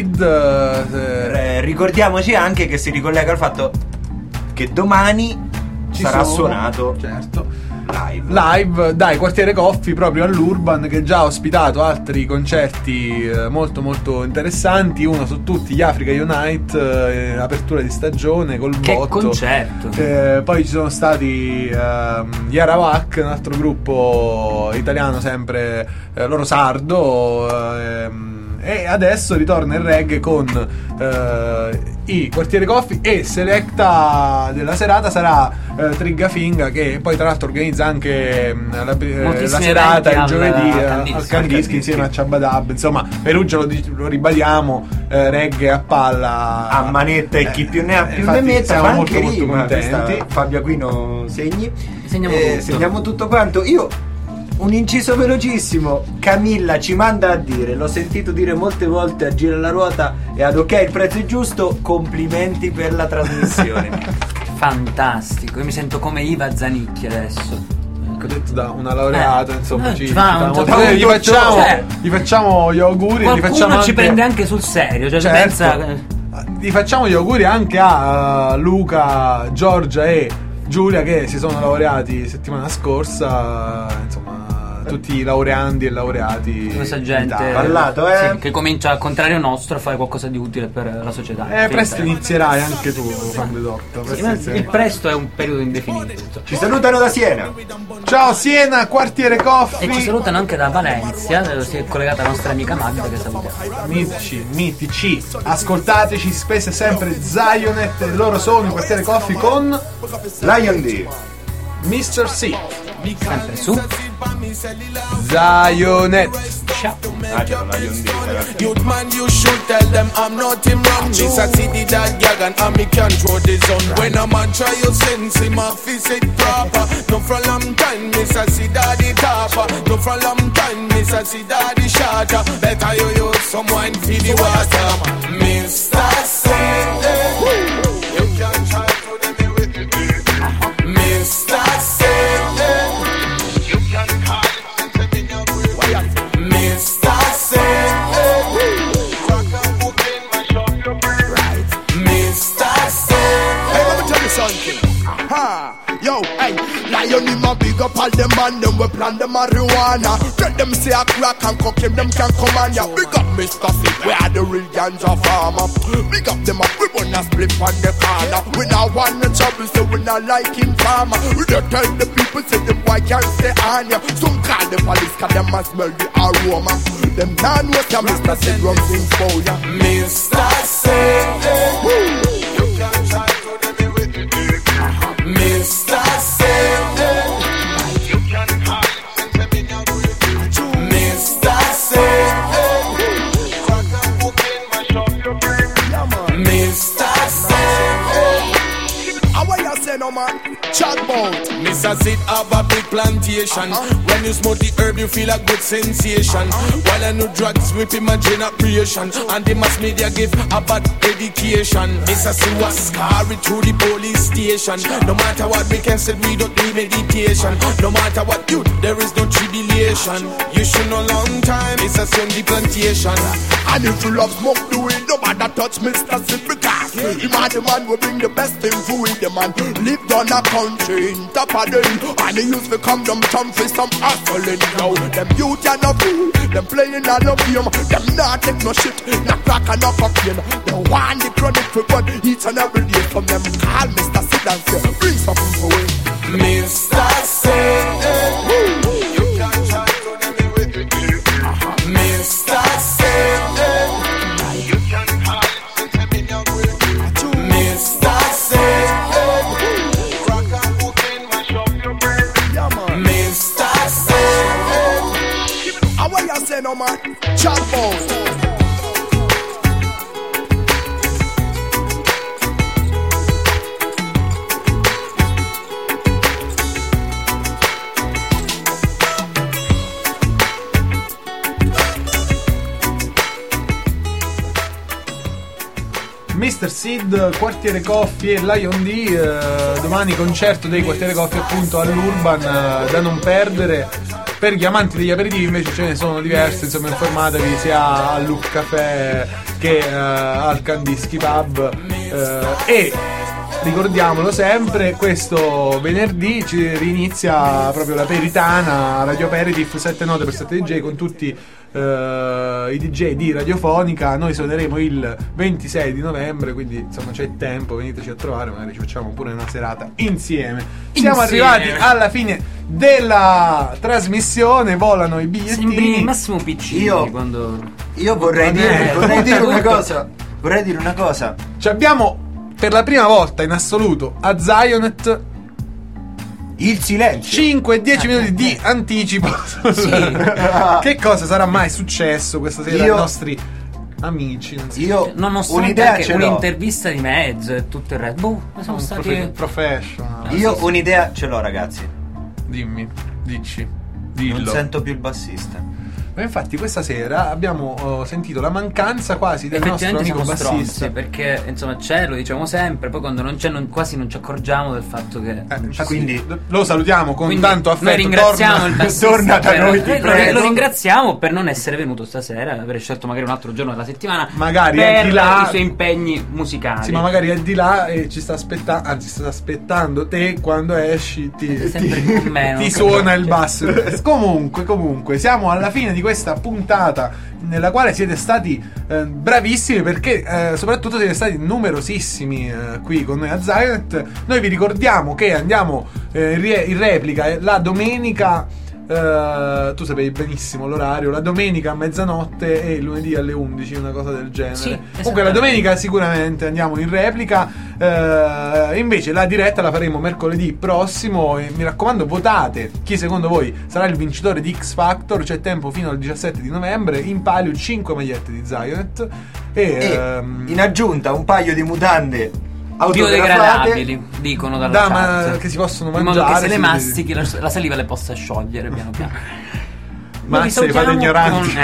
Seed. Ricordiamoci anche che si ricollega al fatto che domani sarà suonato, certo, live dai Quartiere Coffee proprio all'Urban, che già ha ospitato altri concerti molto molto interessanti, uno su tutti gli Africa Unite, apertura di stagione col che botto concerto. Poi ci sono stati Yarawak, un altro gruppo italiano sempre loro sardo, e adesso ritorna il reggae con i Quartiere Coffee, e selecta della serata sarà Triggafinga, che poi tra l'altro organizza anche la serata il giovedì al Candischchi insieme a Ciabadab. Insomma, Perugia lo ribadiamo, reggae a palla, a manetta e chi più ne ha più ne metta. Siamo molto molto contenti. Fabio Aquino segniamo tutto quanto. Io un inciso velocissimo. Camilla ci manda a dire, l'ho sentito dire molte volte a Gira la Ruota e ad OK il prezzo è giusto, complimenti per la trasmissione. Fantastico, io mi sento come Iva Zanicchi adesso. Ho detto da una laureata, insomma, gli facciamo gli auguri. Qualcuno ci prende anche sul serio, cioè certo, gli facciamo gli auguri anche a Luca, Giorgia e Giulia, che si sono laureati settimana scorsa, insomma tutti i laureandi e laureati, questa gente ballato, sì, che comincia al contrario nostro a fare qualcosa di utile per la società. Presto inizierai anche tu, il presto è un periodo indefinito. Ci salutano da Siena. Ciao Siena, Quartiere Coffee. E ci salutano anche da Valencia, si è collegata la nostra amica Magda, che salutiamo. Mitici, ascoltateci, spesso e sempre Zionet, e loro sono i Quartiere Coffee con Lion D, Mr. C, sempre su Zionet. Ciao. Youth man, you should tell them I'm not him wrong. Miss a city that gag and I me control the zone. When a man try you sense him a visit proper. No for long time, miss a see daddy topper. No for long time, miss a see daddy shatter. Better you use someone for the water. Mr. Satan, you can try to them with me. Mr. Satan, you can call it and tell me your way. Mr. Yo, hey, Lion him a big up all them man, them we plan the marijuana. Get them say a crack and cocaine, them can come on ya. Big up Mr. C, we are the real ganja farmer. Big up them up, we wanna split on the corner. We not want no trouble, so we not like him farmer. We don't tell the people, say them boy can't stay on ya. Some call the police, cause them must smell the aroma. Them non what ya Mr. C run things for ya. Mr. C, you can try to them with me. Mr. Satan, you can call it and tell me now do you feel. Mr. Satan, crack and cocaine, mash up your brain. Mr. Satan, how you say no man? Chat about Mr. Sid have a big plantation. When you smoke the herb, you feel a good sensation. While I know drugs whip imagine a creation, and the mass media give a bad education. It's a sewer carry through the police station. No matter what we can say, we don't need meditation. No matter what you, there is no tribulation. You should know long time, it's a Sunday plantation. And if you love smoke, do it, no matter touch Mr. Sid, because him and the man will bring the best thing for it. The man lived on a country in top of the hill, and he used to come down town for some hustling. Now them youth are no fool, them playing on no game, them not take no shit, no crack and no cocaine. They want the chronic for God each and every day. From them call Mr. Sid and say, bring something for it. Mr. Sid, you can try to them with it. Mr. Sid, you can call it to me young with it. Mr. Sid, rock and cocaine, mash up your brain. Mr. Sid, how what you say no man? Chat bones. Mr. Sid, Quartiere Coffee e Lion D. Domani concerto dei Quartiere Coffee appunto all'Urban, da non perdere. Per gli amanti degli aperitivi invece ce ne sono diversi, insomma informatevi sia al Look Café che al Candischi Pub, e ricordiamolo sempre, questo venerdì ci rinizia proprio la Peritana, Radio Aperitif, 7 note per 7 DJ con tutti i DJ di Radiofonica. Noi suoneremo il 26 di novembre, quindi insomma c'è tempo, veniteci a trovare, magari ci facciamo pure una serata insieme. Siamo arrivati alla fine della trasmissione, volano i bigliettini. Massimo PC. Io vorrei dire una cosa. Vorrei dire una cosa. Ci abbiamo per la prima volta in assoluto a Zionet il silenzio, 5-10 minuti di anticipo. Sì. Che cosa sarà mai successo questa sera ai nostri amici? Io nonostante un'idea ce l'ho. Un'intervista di mezzo e tutto il resto. Siamo stati professional. Io un'idea ce l'ho, ragazzi. Dimmi, dici. Dillo. Non sento più il bassista. Ma infatti questa sera abbiamo sentito la mancanza quasi del nostro amico bassista, perché insomma c'è, lo diciamo sempre, poi quando non c'è quasi non ci accorgiamo del fatto che quindi lo salutiamo con quindi tanto affetto. Noi ringraziamo il bassista, torna da noi, lo ringraziamo per non essere venuto stasera, aver scelto magari un altro giorno della settimana, magari per è di là i suoi impegni musicali. Sì, ma magari è di là e ci sta aspettando, anzi sta aspettando te quando esci, ti suona il basso. Comunque siamo alla fine di questa puntata nella quale siete stati bravissimi, perché soprattutto siete stati numerosissimi qui con noi a Zionet. Noi vi ricordiamo che andiamo in replica la domenica, tu sapevi benissimo l'orario, la domenica a mezzanotte e il lunedì alle 11, una cosa del genere. Sì, comunque la domenica sicuramente andiamo in replica, invece la diretta la faremo mercoledì prossimo e mi raccomando votate chi secondo voi sarà il vincitore di X Factor. C'è tempo fino al 17 di novembre, in palio 5 magliette di Zionet e in aggiunta un paio di mutande biodegradabili, dicono dalla chat, che si possono mangiare, in modo che se le mastichi la saliva le possa sciogliere piano piano. Mazza, vi fate ignoranti.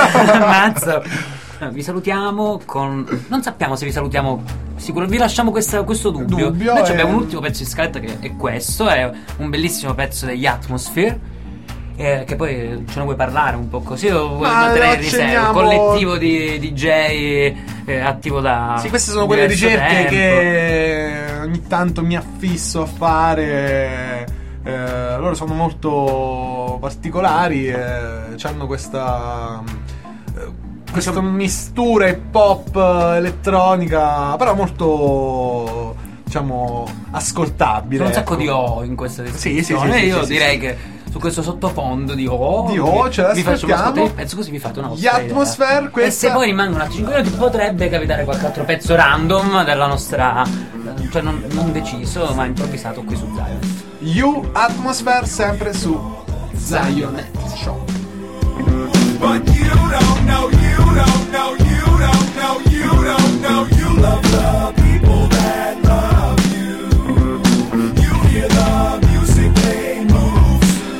Mazza. Vi salutiamo con... non sappiamo se vi salutiamo, sicuro vi lasciamo questo dubbio. Noi abbiamo un ultimo pezzo di scaletta che è questo, è un bellissimo pezzo degli Atmosphere, che poi ce ne vuoi parlare un po' così o vuoi mantenere di sé un collettivo di DJ attivo da sì, queste sono quelle ricerche che ogni tanto mi affisso a fare. Loro sono molto particolari, hanno questa mistura hip hop elettronica, però molto, diciamo, ascoltabile. C'è un sacco di O in questa descrizione. Io direi che su questo sottofondo di O ce la vi facciamo ascoltare il pezzo, così vi fate una vostra idea. Atmosphere, questa... E se poi rimangono a 5 minuti potrebbe capitare qualche altro pezzo random della nostra, cioè non deciso ma improvvisato qui su Zionet. You Atmosphere, sempre su Zionet Show. But you don't know, you don't know, you don't know, you don't know, you love the people that love you. You hear the music, they move.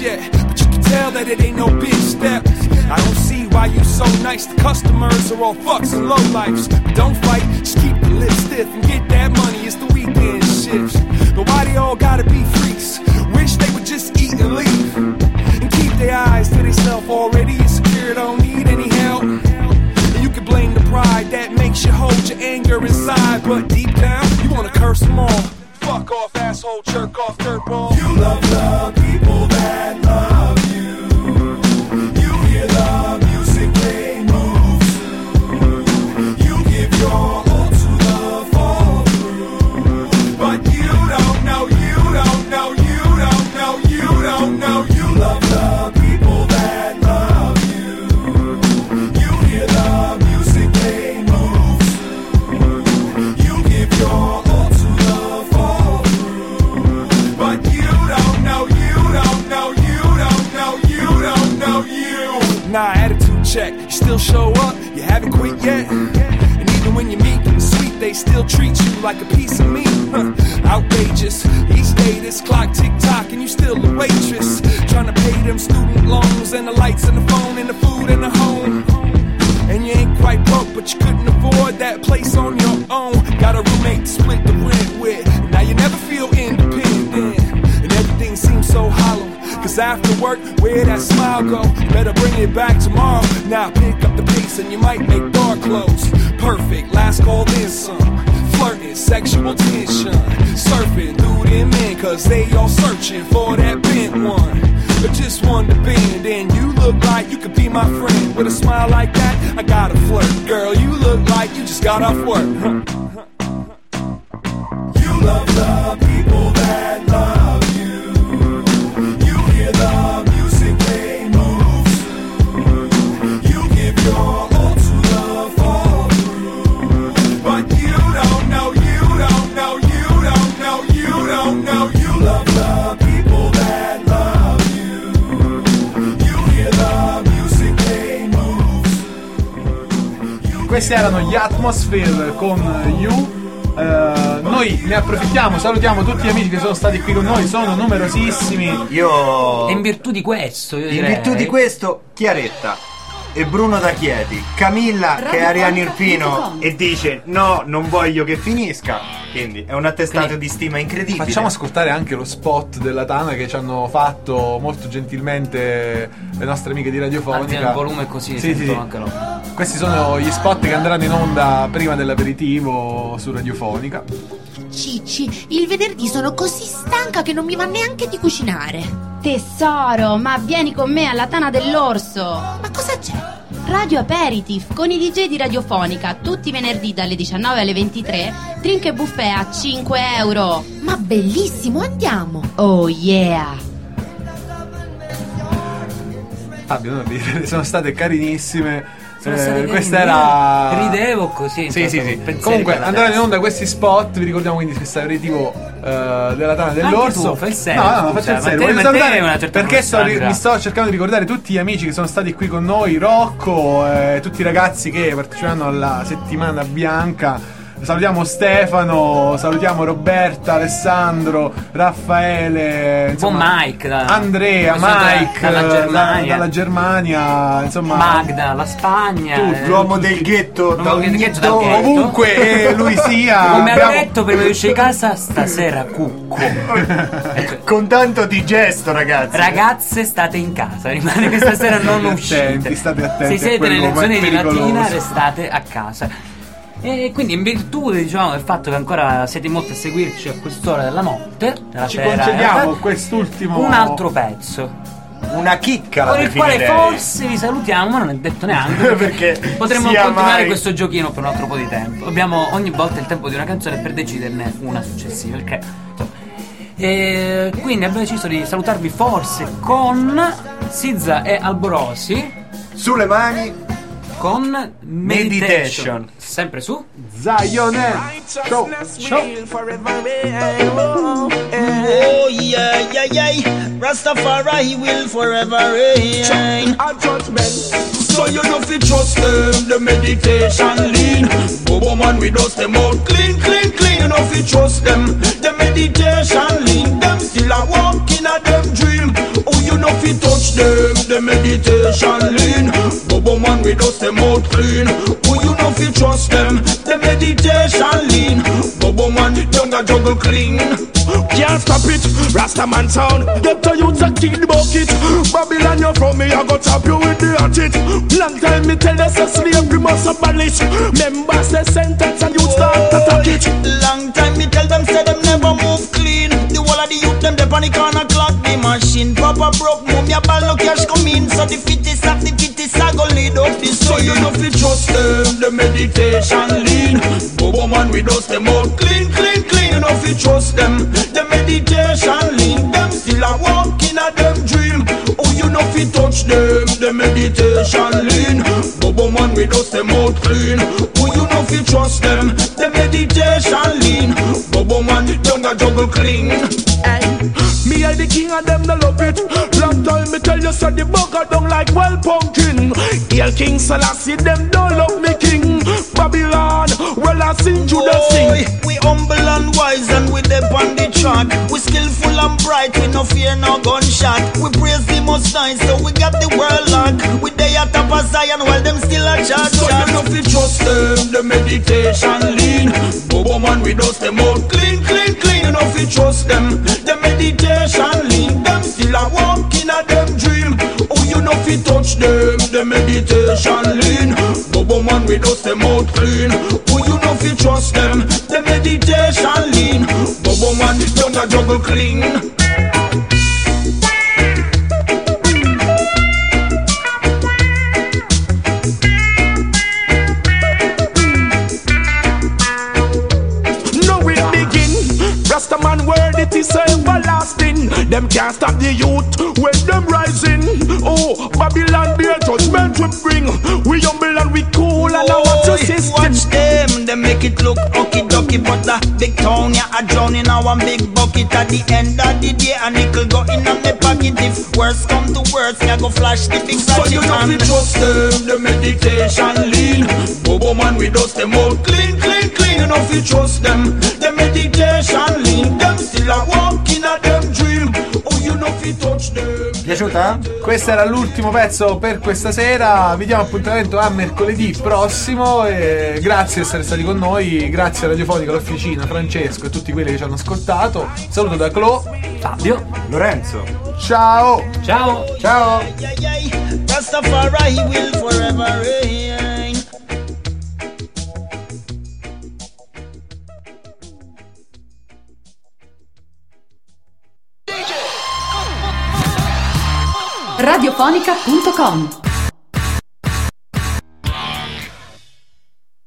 yet, but you can tell that it ain't no big steps. I don't see why you so nice. The customers are all fucks and lowlifes. But don't fight, just keep the lip stiff and get that money. It's the weekend shifts. But why they all gotta be freaks? Wish they would just eat and leave and keep their eyes to themselves. Already insecure, don't need any help. And you can blame the pride that makes you hold your anger inside, but deep down you wanna curse them all. Fuck off, asshole, jerk off, dirtball. You love the people that love you. You hear the music they move to. You give your all to the fall through. But you don't know, you don't know, you don't know, you don't know. You love the people that love you. You hear the music they move to. You give your all to the fall through. But you don't know, you don't know, you don't know, you don't know you. Nah, attitude check. You still show up, you haven't quit yet. And even when you meet and sweet, they still treat you like a piece of meat. Outrageous. Each day this clock tick tock and you still a waitress. Trying to pay them student loans and the lights and the phone and the food and the home. And you ain't quite broke, but you couldn't afford that place on your own. Got a roommate to split the rent with. And now you never feel independent. And everything seems so hollow. Cause after work, where that smile go? Better bring it back tomorrow. Now pick up the pace and you might make door close. Perfect, last call then some. Flirting, sexual tension. Surfing through them men, cause they all searching for that bent one. But just one to bend, and you look like you could be my friend. With a smile like that, I gotta flirt. Girl, you look like you just got off work. You love the people that love you. You hear the music they move to. You give your all to the fall through. But you don't know, you don't know, you don't know, you don't know. You love the people that love you. You hear the music they move to. Questi erano gli Atmosphere con You. Noi ne approfittiamo, salutiamo tutti gli amici che sono stati qui con noi, sono numerosissimi. Io E in virtù di questo, io in direi, virtù di questo, Chiaretta e Bruno da Chieti, Camilla che è Ariana Irpino e dice no, non voglio che finisca. Quindi è un attestato di stima incredibile. Facciamo ascoltare anche lo spot della Tana che ci hanno fatto molto gentilmente le nostre amiche di Radiofonica. Alzi il volume così sentono anche loro. Questi sono gli spot che andranno in onda prima dell'aperitivo su Radiofonica. Cicci, il venerdì sono così stanca che non mi va neanche di cucinare. Tesoro, ma vieni con me alla Tana dell'Orso. Ma cosa c'è? Radio Aperitif con i DJ di Radiofonica tutti i venerdì dalle 19 alle 23. Drink e buffet a 5 euro. Ma bellissimo, andiamo. Oh yeah. Fabio, non ridere, sono state carinissime. Questa era. Ridevo così. Sì. Comunque andranno in onda questi spot. Vi ricordiamo quindi questo aperitivo della Tana dell'Orso. Anche tu, fai il serio. No, faccio il serio. Voglio salutare una certa perché mi sto cercando di ricordare tutti gli amici che sono stati qui con noi, Rocco, tutti i ragazzi che parteciperanno alla settimana bianca. Salutiamo Stefano, salutiamo Roberta, Alessandro, Raffaele, insomma, Mike, Andrea, Mike dalla Germania, insomma, Magda, la Spagna, l'uomo del ghetto, ovunque lui sia. Come ha detto prima di uscire di casa, stasera cucco. Con tanto di gesto, ragazzi. Ragazze, state in casa, rimane questa sera, non uscite. State attenti. Se siete nelle zone di Latina, restate a casa. E quindi in virtù, diciamo, del fatto che ancora siete molti a seguirci a quest'ora della notte, della ci sera, concediamo quest'ultimo un altro pezzo, una chicca con il quale forse vi salutiamo, ma non è detto neanche perché potremmo continuare questo giochino per un altro po' di tempo. Abbiamo ogni volta il tempo di una canzone per deciderne una successiva, perché e quindi abbiamo deciso di salutarvi forse con Sizza e Alborosi, Sulle mani con Meditation. Sempre su Zionel. Show. Oh yeah. Rastafari will forever reign. A judgment, so you know fi trust them. The meditation lean. Bobo man we dust them out clean. You know fi trust them. The meditation lean. Them still a walk in a them dream. Oh you know fi trust them meditation lean. Bobo man with us them out clean. Who you know fi trust them, the meditation lean. Bobo man don't a juggle clean. Can't stop it, Rastaman sound. Get to you to kick the bucket. Babylon you from me, I go tap you with the hatchet. Long time me tell us a slavery must abolish. Members the sentence and you start to attack it. Long time me tell them say them never move clean. The whole of the youth them dey panic on a clock the machine. Papa broke move your ball no cash come in. So the fittest of the fittest I go lead up the So you know fi trust them, the meditation lean. Bobo man with us them all clean, clean, clean. You know fi trust them, the meditation lean. Them still a walking a them dream. Oh you know fi touch them, the meditation lean. Bobo man with us them all clean. Oh you know fi trust them, the meditation lean. Bobo man don't a juggle clean. Me I the king and them they love it. Long time me tell you so the bugger don't like well pumpkin. Hail King Selassie them don't love me king. Babylon, well I sing you the sing. We humble and wise and we dep on the track. We skillful and bright, we no fear no gunshot. We praise the most high so we got the world locked. We dey at top of Zion while them still a chat. So you know fi trust them, the meditation lean. Bobo man with us them all clean, clean, clean. You know fi trust them, the meditation lean. Them still a walking a them dream. Oh you know fi touch them, the meditation lean. Bobo man with us them all clean. Oh you know fi trust them, the meditation lean. Bobo man don't a juggle clean. Rastaman word it is everlasting. Them can't stop the youth when them rising. Oh, Babylon be a judgment we bring. We humble and we cool and our water system. Watch them, they make it look okie dokie. But the big town, yeah, I drown in our big bucket. At the end of the day, a nickel go in on my pocket. If worse come to worse, me I go flash the big So you know we trust them, the meditation lean. Bobo man with us them all clean, clean, clean. You know we trust them, the meditation lean. Them still a walking a them dream. Oh you know we touch them. Piaciuta? Questo era l'ultimo pezzo per questa sera. Vi diamo appuntamento a mercoledì prossimo. E grazie di essere stati con noi. Grazie a Radiofonica, l'Officina, Francesco e tutti quelli che ci hanno ascoltato. Saluto da Clo, Fabio, Lorenzo. Ciao. Ciao. Ciao. Rastafari will forever reign. Radiofonica.com